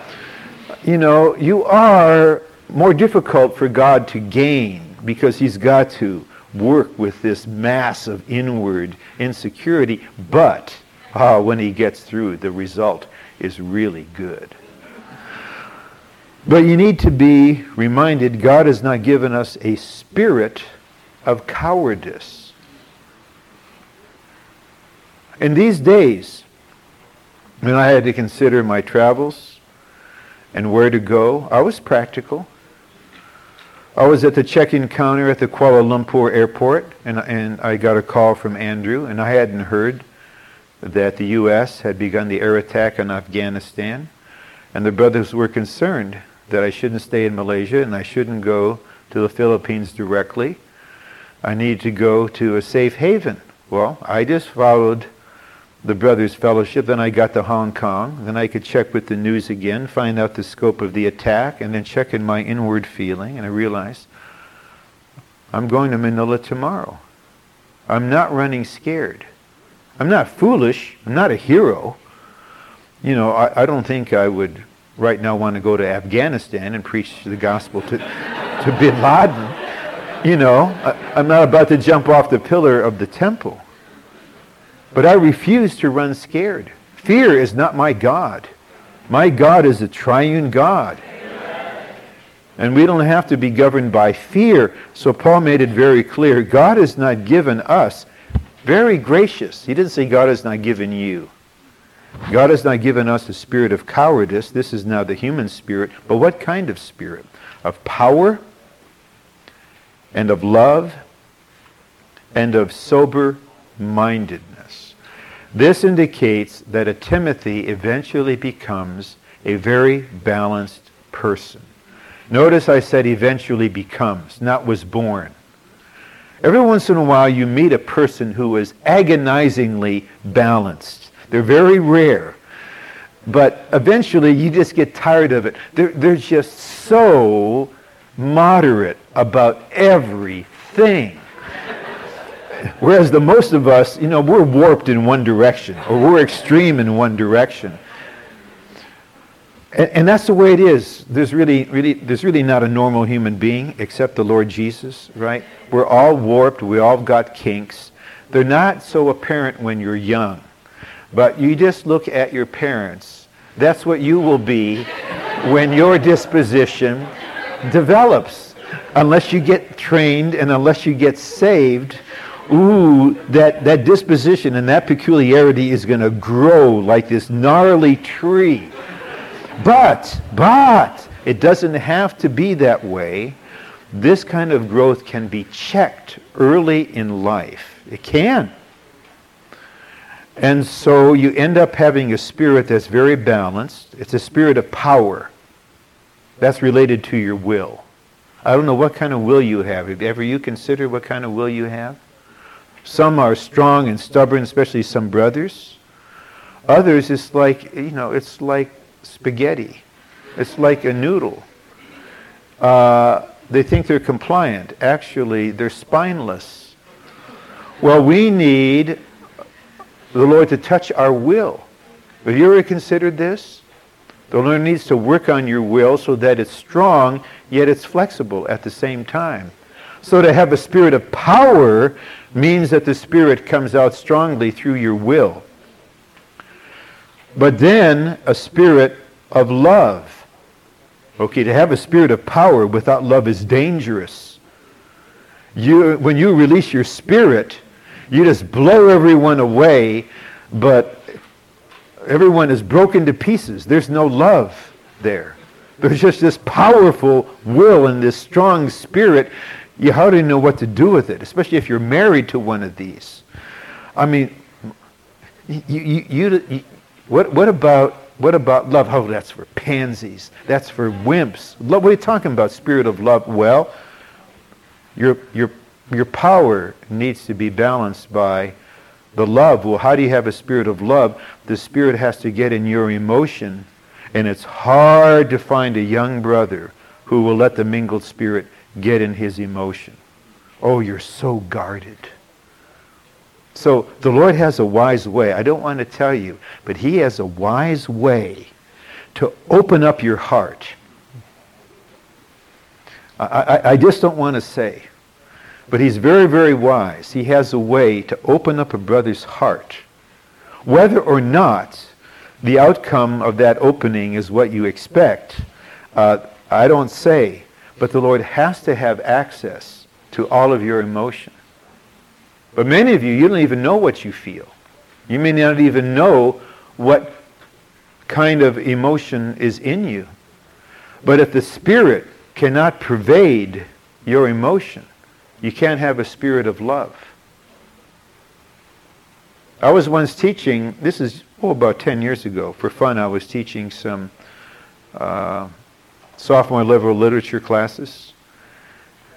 You are more difficult for God to gain because he's got to work with this mass of inward insecurity. But when he gets through, the result is really good. But you need to be reminded God has not given us a spirit of cowardice. In these days, when I had to consider my travels and where to go, I was practical. I was at the check-in counter at the Kuala Lumpur airport, and I got a call from Andrew, and I hadn't heard that the U.S. had begun the air attack on Afghanistan, and the brothers were concerned that I shouldn't stay in Malaysia and I shouldn't go to the Philippines directly. I need to go to a safe haven. Well, I just followed the Brothers Fellowship, then I got to Hong Kong, then I could check with the news again, find out the scope of the attack, and then check in my inward feeling, and I realized I'm going to Manila tomorrow. I'm not running scared. I'm not foolish. I'm not a hero. You know, I don't think I would right now want to go to Afghanistan and preach the gospel to Bin Laden. You know, I'm not about to jump off the pillar of the temple. But I refuse to run scared. Fear is not my God. My God is a triune God. And we don't have to be governed by fear. So Paul made it very clear. God has not given us, very gracious. He didn't say God has not given you. God has not given us a spirit of cowardice. This is now the human spirit. But what kind of spirit? Of power and of love and of sober-mindedness. This indicates that a Timothy eventually becomes a very balanced person. Notice I said eventually becomes, not was born. Every once in a while you meet a person who is agonizingly balanced. They're very rare. But eventually you just get tired of it. They're just so moderate about everything. Whereas the most of us, you know, we're warped in one direction, or we're extreme in one direction. And that's the way it is. There's really not a normal human being except the Lord Jesus, right? We're all warped. We all got kinks. They're not so apparent when you're young. But you just look at your parents. That's what you will be when your disposition develops. Unless you get trained and unless you get saved, that disposition and that peculiarity is going to grow like this gnarly tree. But it doesn't have to be that way. This kind of growth can be checked early in life. It can. And so you end up having a spirit that's very balanced. It's a spirit of power. That's related to your will. I don't know what kind of will you have. Have ever you considered what kind of will you have? Some are strong and stubborn, especially some brothers. Others, it's like, it's like spaghetti. It's like a noodle. They think they're compliant. Actually, they're spineless. Well, we need the Lord to touch our will. Have you ever considered this? The Lord needs to work on your will so that it's strong, yet it's flexible at the same time. So to have a spirit of power means that the Spirit comes out strongly through your will. But then a spirit of love. Okay, to have a spirit of power without love is dangerous. When you release your spirit, you just blow everyone away, but everyone is broken to pieces. There's no love there. There's just this powerful will and this strong spirit. You hardly know what to do with it, especially if you're married to one of these. I mean, what about love? Oh, that's for pansies. That's for wimps. Love, what are you talking about, spirit of love? Well, your power needs to be balanced by the love. Well, how do you have a spirit of love? The Spirit has to get in your emotion, and it's hard to find a young brother who will let the mingled spirit get in his emotion. Oh, you're so guarded. So the Lord has a wise way. I don't want to tell you, but He has a wise way to open up your heart. I just don't want to say. But He's very, very wise. He has a way to open up a brother's heart. Whether or not the outcome of that opening is what you expect, I don't say. But the Lord has to have access to all of your emotion. But many of you don't even know what you feel. You may not even know what kind of emotion is in you. But if the Spirit cannot pervade your emotion, you can't have a spirit of love. I was once teaching, this is about 10 years ago, for fun I was teaching some sophomore level literature classes.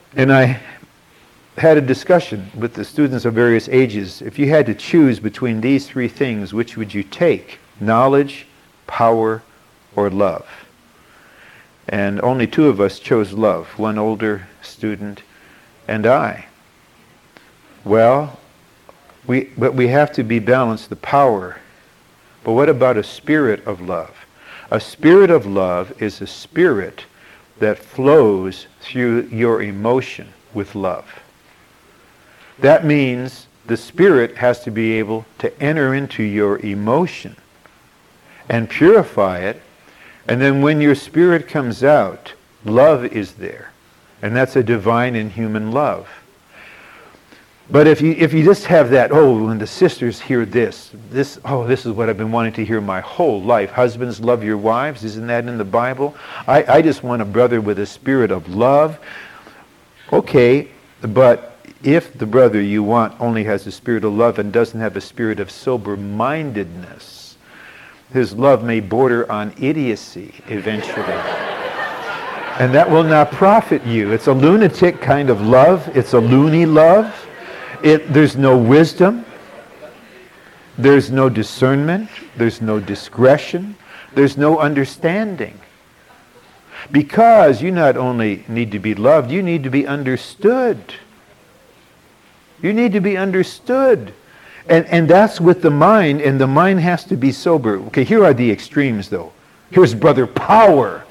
And I had a discussion with the students of various ages. If you had to choose between these three things, which would you take? Knowledge, power, or love? And only two of us chose love, one older student and I. Well, but we have to be balanced, the power. But what about a spirit of love? A spirit of love is a spirit that flows through your emotion with love. That means the spirit has to be able to enter into your emotion and purify it. And then when your spirit comes out, love is there. And that's a divine and human love. But if you just have that, when the sisters hear this is what I've been wanting to hear my whole life. Husbands, love your wives. Isn't that in the Bible? I just want a brother with a spirit of love. Okay, but if the brother you want only has a spirit of love and doesn't have a spirit of sober-mindedness, his love may border on idiocy eventually. And that will not profit you. It's a lunatic kind of love. It's a loony love. There's no wisdom. There's no discernment. There's no discretion. There's no understanding. Because you not only need to be loved, you need to be understood. You need to be understood. And that's with the mind, and the mind has to be sober. Okay, here are the extremes, though. Here's brother power.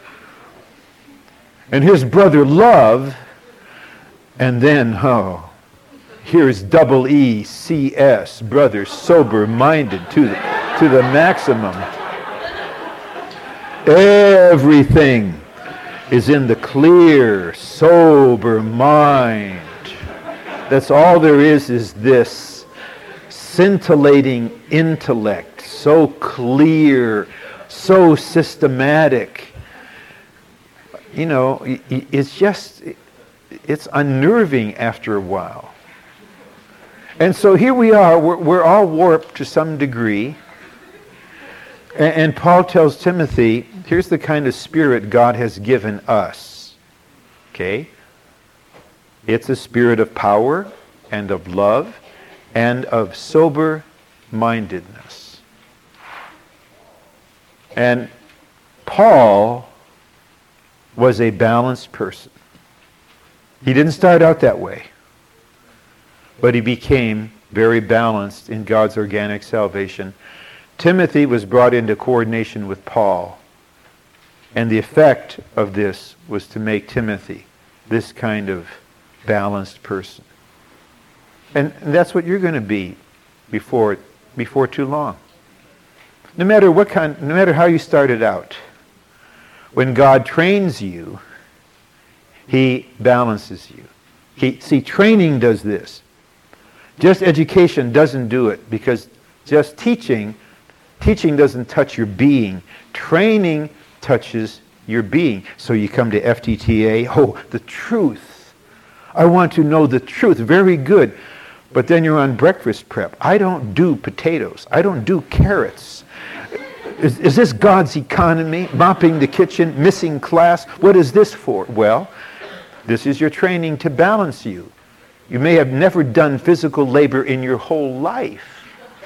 And here's brother love. And then, here's double ECS, brother sober-minded to the maximum. Everything is in the clear, sober mind. That's all there is this scintillating intellect, so clear, so systematic. You know, it's unnerving after a while. And so here we are, we're all warped to some degree. And Paul tells Timothy, here's the kind of spirit God has given us. Okay? It's a spirit of power and of love and of sober-mindedness. And Paul was a balanced person. He didn't start out that way, but he became very balanced in God's organic salvation. Timothy was brought into coordination with Paul, and the effect of this was to make Timothy this kind of balanced person. And that's what you're going to be before too long. No matter how you started out, when God trains you, He balances you. Training does this. Just education doesn't do it, because just teaching doesn't touch your being. Training touches your being. So you come to FTTA, the truth. I want to know the truth. Very good. But then you're on breakfast prep. I don't do potatoes. I don't do carrots. Is this God's economy? Mopping the kitchen? Missing class? What is this for? Well, this is your training to balance you. You may have never done physical labor in your whole life.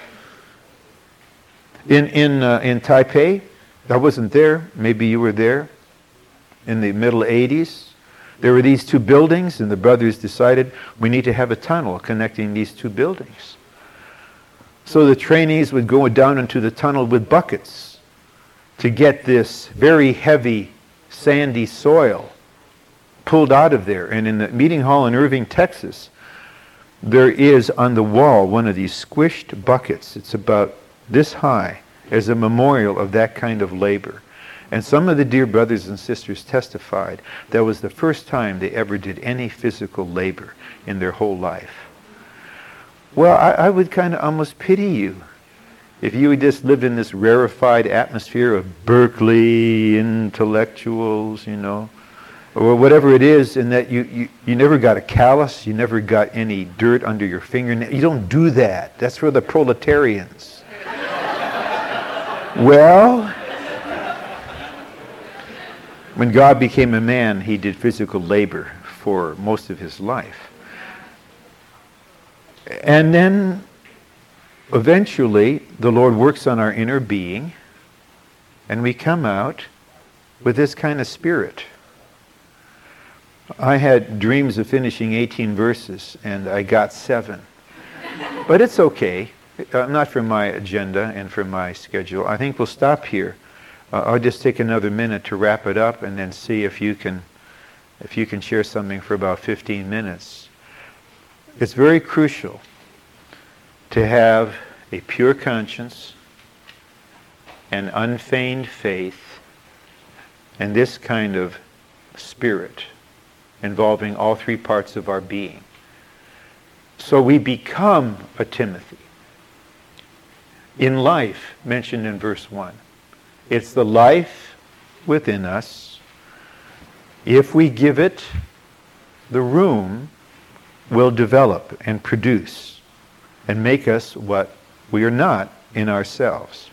In Taipei, I wasn't there. Maybe you were there. In the middle 80s, there were these two buildings, and the brothers decided we need to have a tunnel connecting these two buildings. So the trainees would go down into the tunnel with buckets to get this very heavy, sandy soil pulled out of there. And in the meeting hall in Irving, Texas, there is on the wall one of these squished buckets. It's about this high, as a memorial of that kind of labor. And some of the dear brothers and sisters testified that was the first time they ever did any physical labor in their whole life. Well, I would kind of almost pity you if you had just lived in this rarefied atmosphere of Berkeley intellectuals, or whatever it is, and that you never got a callus, you never got any dirt under your fingernail. You don't do that. That's for the proletarians. Well, when God became a man, He did physical labor for most of his life. And then eventually the Lord works on our inner being, and we come out with this kind of spirit. I had dreams of finishing 18 verses, and I got 7. But it's okay. Not for my agenda and for my schedule. I think we'll stop here. I'll just take another minute to wrap it up and then see if you can share something for about 15 minutes. It's very crucial to have a pure conscience, an unfeigned faith, and this kind of spirit involving all 3 parts of our being. So we become a Timothy. In life, mentioned in verse 1. It's the life within us. If we give it the room, will develop and produce and make us what we are not in ourselves.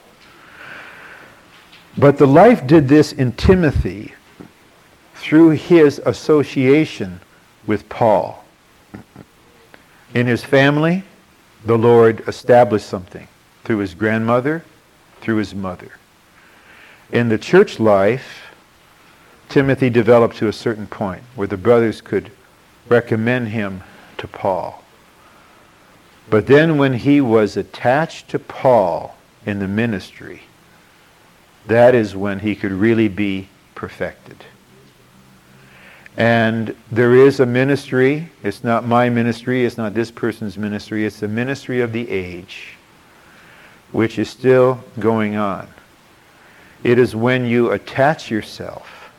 But the life did this in Timothy through his association with Paul. In his family, the Lord established something through his grandmother, through his mother. In the church life, Timothy developed to a certain point where the brothers could recommend him to Paul. But then when he was attached to Paul in the ministry, that is when he could really be perfected. And there is a ministry. It's not my ministry. It's not this person's ministry. It's the ministry of the age, which is still going on. It is when you attach yourself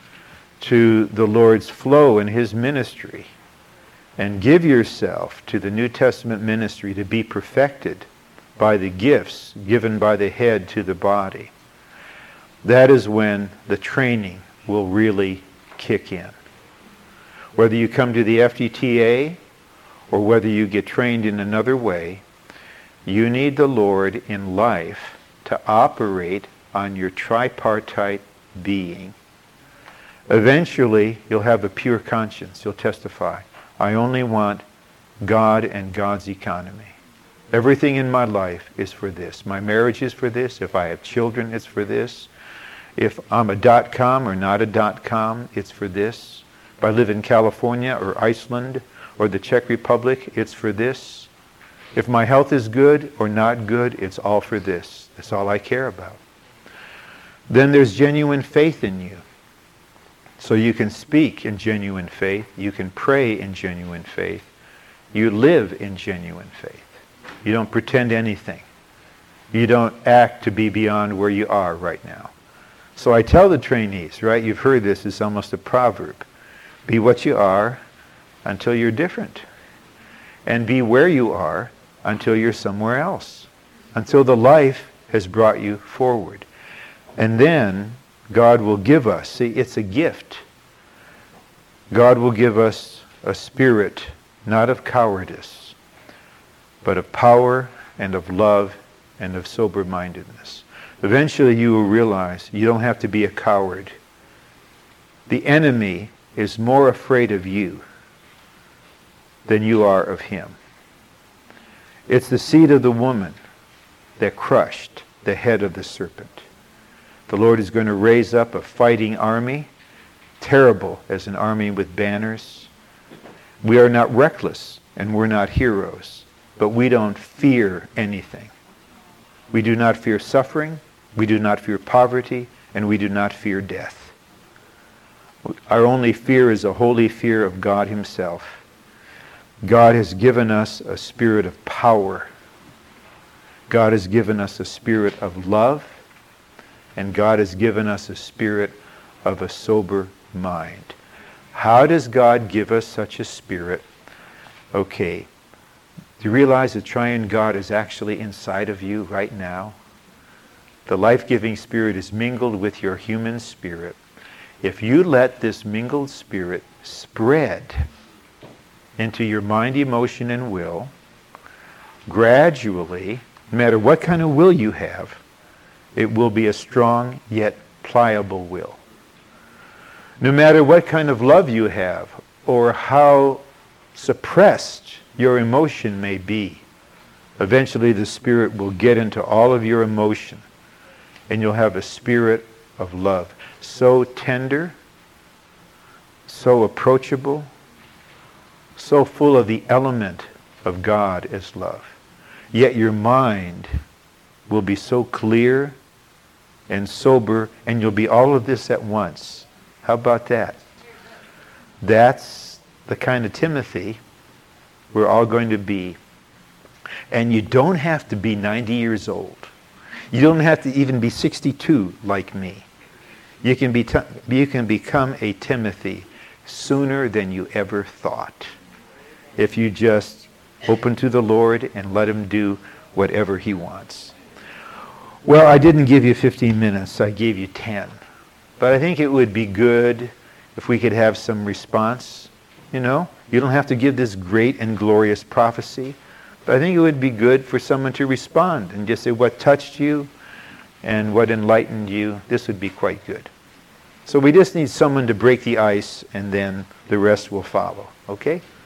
to the Lord's flow in his ministry and give yourself to the New Testament ministry to be perfected by the gifts given by the head to the body. That is when the training will really kick in. Whether you come to the FDTA or whether you get trained in another way, you need the Lord in life to operate on your tripartite being. Eventually, you'll have a pure conscience. You'll testify, I only want God and God's economy. Everything in my life is for this. My marriage is for this. If I have children, it's for this. If I'm a .com or not a .com, it's for this. If I live in California or Iceland or the Czech Republic, it's for this. If my health is good or not good, it's all for this. That's all I care about. Then there's genuine faith in you. So you can speak in genuine faith. You can pray in genuine faith. You live in genuine faith. You don't pretend anything. You don't act to be beyond where you are right now. So I tell the trainees, right, you've heard this, it's almost a proverb. Be what you are until you're different. And be where you are until you're somewhere else. Until the life has brought you forward. And then God will give us, see, it's a gift. God will give us a spirit, not of cowardice, but of power and of love and of sober-mindedness. Eventually you will realize you don't have to be a coward. The enemy is more afraid of you than you are of him. It's the seed of the woman that crushed the head of the serpent. The Lord is going to raise up a fighting army, terrible as an army with banners. We are not reckless and we're not heroes, but we don't fear anything. We do not fear suffering, we do not fear poverty, and we do not fear death. Our only fear is a holy fear of God himself. God has given us a spirit of power. God has given us a spirit of love. And God has given us a spirit of a sober mind. How does God give us such a spirit? Okay, do you realize the triune God is actually inside of you right now? The life-giving spirit is mingled with your human spirit. If you let this mingled spirit spread into your mind, emotion, and will, gradually, no matter what kind of will you have, it will be a strong yet pliable will. No matter what kind of love you have, or how suppressed your emotion may be, eventually the Spirit will get into all of your emotion, and you'll have a spirit of love. So tender, so approachable, so full of the element of God as love. Yet your mind will be so clear and sober, and you'll be all of this at once. How about that? That's the kind of Timothy we're all going to be. And you don't have to be 90 years old. You don't have to even be 62 like me. You can become a Timothy sooner than you ever thought, if you just open to the Lord and let him do whatever he wants. Well, I didn't give you 15 minutes. I gave you 10. But I think it would be good if we could have some response. You know, you don't have to give this great and glorious prophecy, but I think it would be good for someone to respond and just say what touched you and what enlightened you. This would be quite good. So we just need someone to break the ice, and then the rest will follow. Okay?